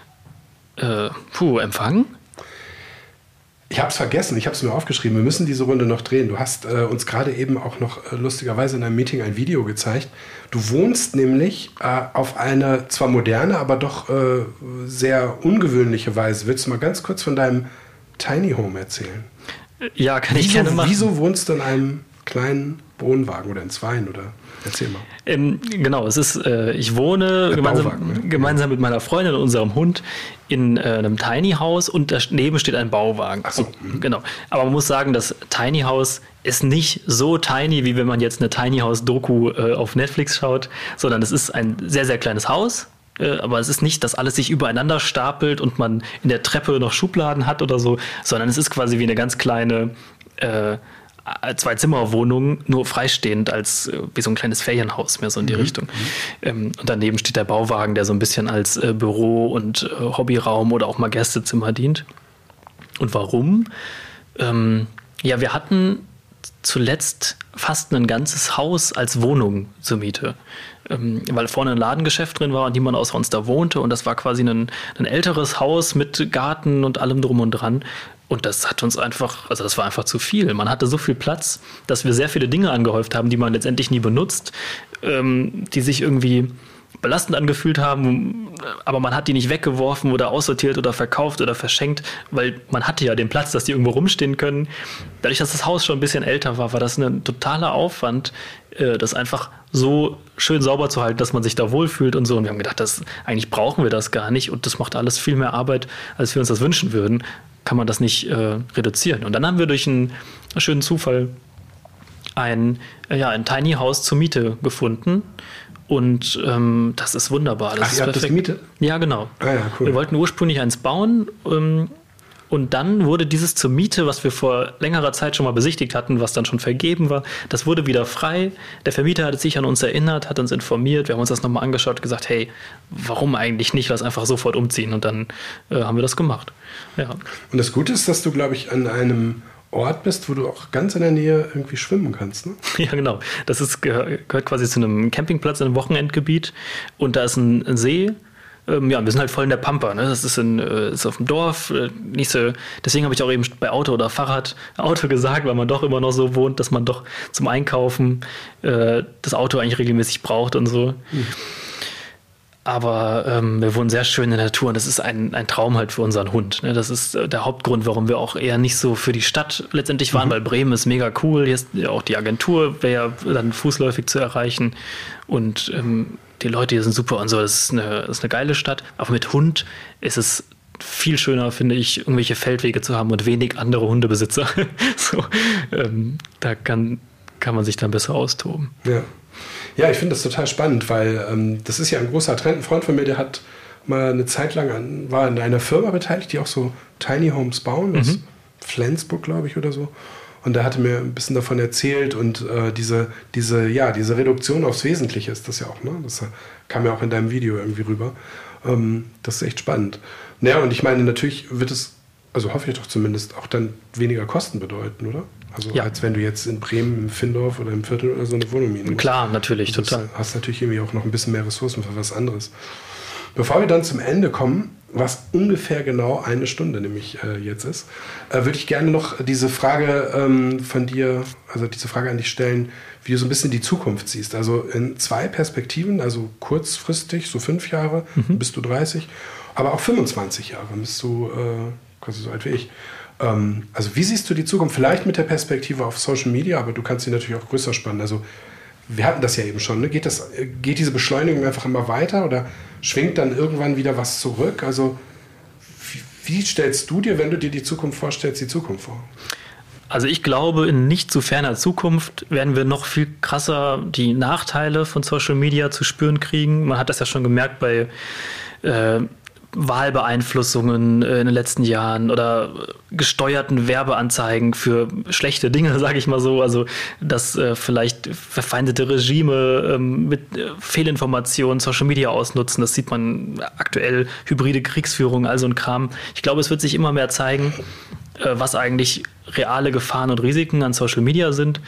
Äh, puh, empfangen? Ich habe es vergessen, ich habe es mir aufgeschrieben. Wir müssen diese Runde noch drehen. Du hast äh, uns gerade eben auch noch äh, lustigerweise in einem Meeting ein Video gezeigt. Du wohnst nämlich äh, auf eine zwar moderne, aber doch äh, sehr ungewöhnliche Weise. Willst du mal ganz kurz von deinem Tiny Home erzählen? Ja, kann wieso, ich gerne machen. Wieso wohnst du in einem kleinen Wohnwagen oder in zweien oder erzähl mal. Ähm, genau, es ist, äh, ich wohne gemeinsam, Bauwagen, ne? gemeinsam mit meiner Freundin und unserem Hund in äh, einem Tiny House und daneben steht ein Bauwagen. Ach so. Und, genau. Aber man muss sagen, das Tiny House ist nicht so tiny, wie wenn man jetzt eine Tiny House Doku äh, auf Netflix schaut, sondern es ist ein sehr, sehr kleines Haus. Aber es ist nicht, dass alles sich übereinander stapelt und man in der Treppe noch Schubladen hat oder so, sondern es ist quasi wie eine ganz kleine äh, Zwei-Zimmer-Wohnung, nur freistehend als wie so ein kleines Ferienhaus, mehr so in die mhm. Richtung. Ähm, und daneben steht der Bauwagen, der so ein bisschen als äh, Büro und äh, Hobbyraum oder auch mal Gästezimmer dient. Und warum? Ähm, ja, wir hatten zuletzt fast ein ganzes Haus als Wohnung zur Miete. Ähm, weil vorne ein Ladengeschäft drin war und niemand außer uns da wohnte. Und das war quasi ein, ein älteres Haus mit Garten und allem drum und dran. Und das hat uns einfach, also das war einfach zu viel. Man hatte so viel Platz, dass wir sehr viele Dinge angehäuft haben, die man letztendlich nie benutzt, ähm, die sich irgendwie belastend angefühlt haben, aber man hat die nicht weggeworfen oder aussortiert oder verkauft oder verschenkt, weil man hatte ja den Platz, dass die irgendwo rumstehen können. Dadurch, dass das Haus schon ein bisschen älter war, war das ein totaler Aufwand, das einfach so schön sauber zu halten, dass man sich da wohlfühlt und so. Und wir haben gedacht, das, eigentlich brauchen wir das gar nicht und das macht alles viel mehr Arbeit, als wir uns das wünschen würden. Kann man das nicht äh, reduzieren. Und dann haben wir durch einen schönen Zufall ein, ja, ein Tiny House zur Miete gefunden. Und ähm, das ist wunderbar. Das Ach, ist ihr habt das gemietet? Ja, genau. Ah, ja, cool. Wir wollten ursprünglich eins bauen ähm, und dann wurde dieses zur Miete, was wir vor längerer Zeit schon mal besichtigt hatten, was dann schon vergeben war, das wurde wieder frei. Der Vermieter hat sich an uns erinnert, hat uns informiert. Wir haben uns das nochmal angeschaut und gesagt, hey, warum eigentlich nicht? Lass einfach sofort umziehen. Und dann äh, haben wir das gemacht. Ja. Und das Gute ist, dass du, glaube ich, an einem Ort bist, wo du auch ganz in der Nähe irgendwie schwimmen kannst, ne? Ja, genau. Das ist, gehört quasi zu einem Campingplatz in einem Wochenendgebiet und da ist ein, ein See. Ähm, ja, wir sind halt voll in der Pampa, ne? Das ist, in, äh, ist auf dem Dorf. Äh, nicht so, deswegen habe ich auch eben bei Auto oder Fahrrad Auto gesagt, weil man doch immer noch so wohnt, dass man doch zum Einkaufen äh, das Auto eigentlich regelmäßig braucht und so. Mhm. Aber ähm, wir wohnen sehr schön in der Natur und das ist ein, ein Traum halt für unseren Hund. Ne? Das ist der Hauptgrund, warum wir auch eher nicht so für die Stadt letztendlich waren, mhm. weil Bremen ist mega cool. Hier ist ja auch die Agentur, wäre ja dann fußläufig zu erreichen. Und ähm, die Leute hier sind super und so. Das ist, eine, das ist eine geile Stadt. Aber mit Hund ist es viel schöner, finde ich, irgendwelche Feldwege zu haben und wenig andere Hundebesitzer. so, ähm, da kann, kann man sich dann besser austoben. Ja. Ja, ich finde das total spannend, weil ähm, das ist ja ein großer Trend. Ein Freund von mir, der hat mal eine Zeit lang an, war in einer Firma beteiligt, die auch so Tiny Homes bauen, aus mhm. Flensburg, glaube ich, oder so. Und der hatte mir ein bisschen davon erzählt und äh, diese, diese, ja, diese Reduktion aufs Wesentliche ist das ja auch, ne? Das kam ja auch in deinem Video irgendwie rüber. Ähm, das ist echt spannend. Naja, und ich meine, natürlich wird es, also hoffe ich doch zumindest, auch dann weniger Kosten bedeuten, oder? Also ja. als wenn du jetzt in Bremen, im Findorf oder im Viertel oder so eine Wohnung mieten musst. Klar, natürlich, du total. Du hast natürlich irgendwie auch noch ein bisschen mehr Ressourcen für was anderes. Bevor wir dann zum Ende kommen, was ungefähr genau eine Stunde nämlich äh, jetzt ist, äh, würde ich gerne noch diese Frage ähm, von dir, also diese Frage an dich stellen, wie du so ein bisschen die Zukunft siehst. Also in zwei Perspektiven, also kurzfristig, so fünf Jahre, mhm. bist du dreißig, aber auch fünfundzwanzig Jahre, bist du äh, quasi so alt wie ich. Ähm, also wie siehst du die Zukunft? Vielleicht mit der Perspektive auf Social Media, aber du kannst sie natürlich auch größer spannen. Also wir hatten das ja eben schon, ne? Geht das, geht diese Beschleunigung einfach immer weiter oder schwingt dann irgendwann wieder was zurück? Also wie, wie stellst du dir, wenn du dir die Zukunft vorstellst, die Zukunft vor? Also ich glaube, in nicht zu ferner Zukunft werden wir noch viel krasser die Nachteile von Social Media zu spüren kriegen. Man hat das ja schon gemerkt bei äh, Wahlbeeinflussungen in den letzten Jahren oder gesteuerten Werbeanzeigen für schlechte Dinge, sage ich mal so. Also dass äh, vielleicht verfeindete Regime ähm, mit äh, Fehlinformationen Social Media ausnutzen. Das sieht man aktuell, hybride Kriegsführung, also ein Kram. Ich glaube, es wird sich immer mehr zeigen, äh, was eigentlich reale Gefahren und Risiken an Social Media sind.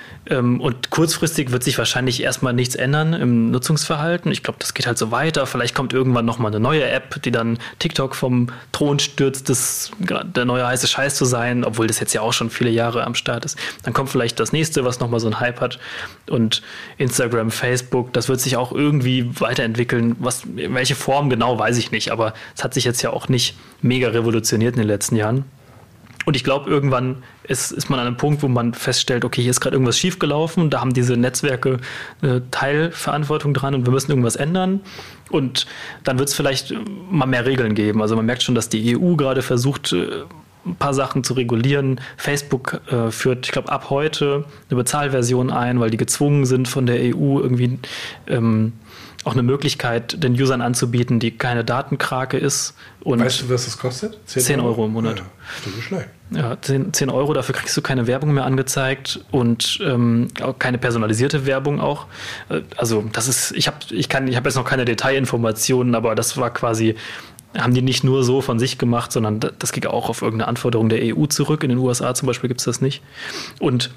Und kurzfristig wird sich wahrscheinlich erstmal nichts ändern im Nutzungsverhalten. Ich glaube, das geht halt so weiter. Vielleicht kommt irgendwann nochmal eine neue App, die dann TikTok vom Thron stürzt, das der neue heiße Scheiß zu sein, obwohl das jetzt ja auch schon viele Jahre am Start ist. Dann kommt vielleicht das nächste, was nochmal so einen Hype hat. Und Instagram, Facebook, das wird sich auch irgendwie weiterentwickeln. Was, in welche Form genau, weiß ich nicht. Aber es hat sich jetzt ja auch nicht mega revolutioniert in den letzten Jahren. Und ich glaube, irgendwann ist, ist man an einem Punkt, wo man feststellt, okay, hier ist gerade irgendwas schiefgelaufen, da haben diese Netzwerke eine Teilverantwortung dran und wir müssen irgendwas ändern. Und dann wird es vielleicht mal mehr Regeln geben. Also man merkt schon, dass die E U gerade versucht, ein paar Sachen zu regulieren. Facebook äh, führt, ich glaube, ab heute eine Bezahlversion ein, weil die gezwungen sind von der E U irgendwie ähm, auch eine Möglichkeit den Usern anzubieten, die keine Datenkrake ist. Und weißt du, was das kostet? zehn Euro im Monat. Ja, stimmt nicht schlecht. Ja, zehn Euro, dafür kriegst du keine Werbung mehr angezeigt und ähm, auch keine personalisierte Werbung auch. Also das ist, ich habe ich kann, ich habe jetzt noch keine Detailinformationen, aber das war quasi, haben die nicht nur so von sich gemacht, sondern das ging auch auf irgendeine Anforderung der E U zurück. In den U S A zum Beispiel gibt es das nicht. Und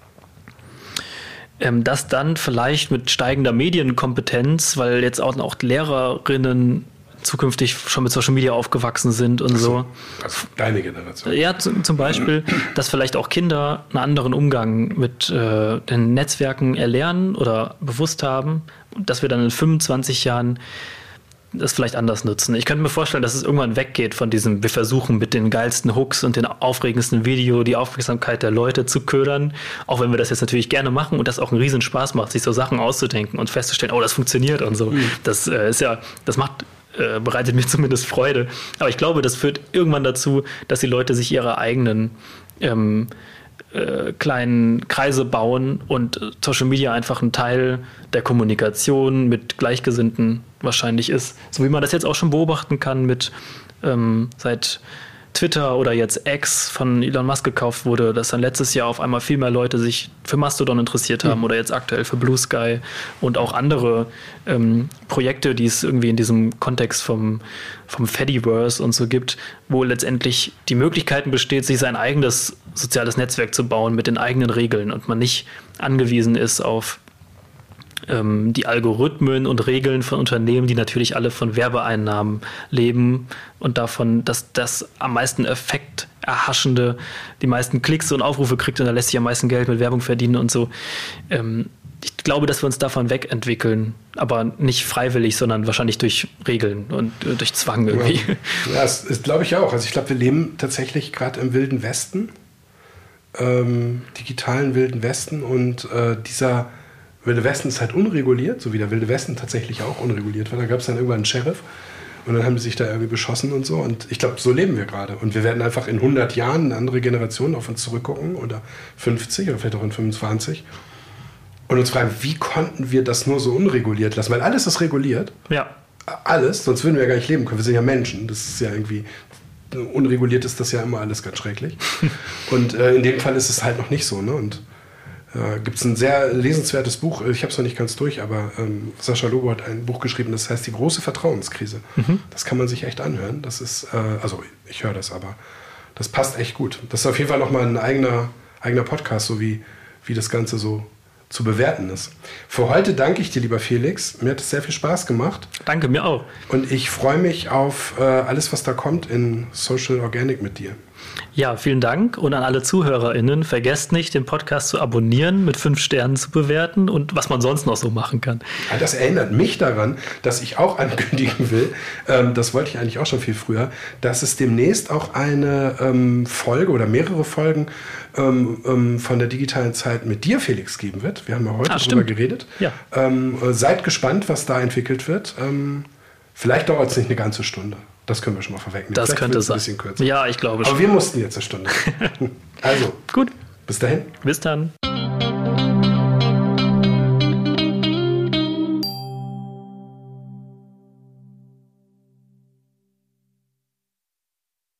ähm, das dann vielleicht mit steigender Medienkompetenz, weil jetzt auch, auch Lehrerinnen zukünftig schon mit Social Media aufgewachsen sind und so. so. Also deine Generation. Ja, z- zum Beispiel, dass vielleicht auch Kinder einen anderen Umgang mit äh, den Netzwerken erlernen oder bewusst haben und dass wir dann in fünfundzwanzig Jahren das vielleicht anders nutzen. Ich könnte mir vorstellen, dass es irgendwann weggeht von diesem, wir versuchen mit den geilsten Hooks und den aufregendsten Video die Aufmerksamkeit der Leute zu ködern, auch wenn wir das jetzt natürlich gerne machen und das auch einen riesen Spaß macht, sich so Sachen auszudenken und festzustellen, oh, das funktioniert und so. Mhm. Das äh, ist ja, das macht Äh, bereitet mir zumindest Freude. Aber ich glaube, das führt irgendwann dazu, dass die Leute sich ihre eigenen ähm, äh, kleinen Kreise bauen und äh, Social Media einfach ein Teil der Kommunikation mit Gleichgesinnten wahrscheinlich ist. So wie man das jetzt auch schon beobachten kann mit ähm, seit Twitter oder jetzt X von Elon Musk gekauft wurde, dass dann letztes Jahr auf einmal viel mehr Leute sich für Mastodon interessiert haben mhm. oder jetzt aktuell für Blue Sky und auch andere ähm, Projekte, die es irgendwie in diesem Kontext vom, vom Fediverse und so gibt, wo letztendlich die Möglichkeiten besteht, sich sein eigenes soziales Netzwerk zu bauen mit den eigenen Regeln und man nicht angewiesen ist auf die Algorithmen und Regeln von Unternehmen, die natürlich alle von Werbeeinnahmen leben und davon, dass das am meisten Effekt erhaschende die meisten Klicks und Aufrufe kriegt und da lässt sich am meisten Geld mit Werbung verdienen und so. Ich glaube, dass wir uns davon wegentwickeln, aber nicht freiwillig, sondern wahrscheinlich durch Regeln und durch Zwang irgendwie. Ja, das, das glaube ich auch. Also ich glaube, wir leben tatsächlich gerade im Wilden Westen, ähm, digitalen Wilden Westen und äh, dieser Wilde Westen ist halt unreguliert, so wie der Wilde Westen tatsächlich auch unreguliert war. Da gab es dann irgendwann einen Sheriff und dann haben sie sich da irgendwie beschossen und so. Und ich glaube, so leben wir gerade. Und wir werden einfach in hundert Jahren eine andere Generation auf uns zurückgucken oder fünfzig oder vielleicht auch in fünfundzwanzig und uns fragen, wie konnten wir das nur so unreguliert lassen? Weil alles ist reguliert. Ja. Alles, sonst würden wir ja gar nicht leben können. Wir sind ja Menschen. Das ist ja irgendwie, unreguliert ist das ja immer alles ganz schrecklich. Und äh, in dem Fall ist es halt noch nicht so. Ne? Und äh, gibt es ein sehr lesenswertes Buch, ich habe es noch nicht ganz durch, aber ähm, Sascha Lobo hat ein Buch geschrieben, das heißt Die große Vertrauenskrise. Mhm. Das kann man sich echt anhören. Das ist, äh, also ich höre das, aber das passt echt gut. Das ist auf jeden Fall nochmal ein eigener, eigener Podcast, so wie, wie das Ganze so zu bewerten ist. Für heute danke ich dir, lieber Felix. Mir hat es sehr viel Spaß gemacht. Danke, mir auch. Und ich freue mich auf äh, alles, was da kommt in Social Organic mit dir. Ja, vielen Dank. Und an alle ZuhörerInnen, vergesst nicht, den Podcast zu abonnieren, mit fünf Sternen zu bewerten und was man sonst noch so machen kann. Ja, das erinnert mich daran, dass ich auch ankündigen will, ähm, das wollte ich eigentlich auch schon viel früher, dass es demnächst auch eine ähm, Folge oder mehrere Folgen ähm, ähm, von der digitalen Zeit mit dir, Felix, geben wird. Wir haben ja heute ah, darüber stimmt. geredet. Ja. Ähm, seid gespannt, was da entwickelt wird. Ähm, vielleicht dauert es nicht eine ganze Stunde. Das können wir schon mal vorwegnehmen. Das Vielleicht könnte wird's sein. Ein bisschen kürzer. Ja, ich glaube schon. Aber wir mussten jetzt eine Stunde. Also, gut. Bis dahin. Bis dann.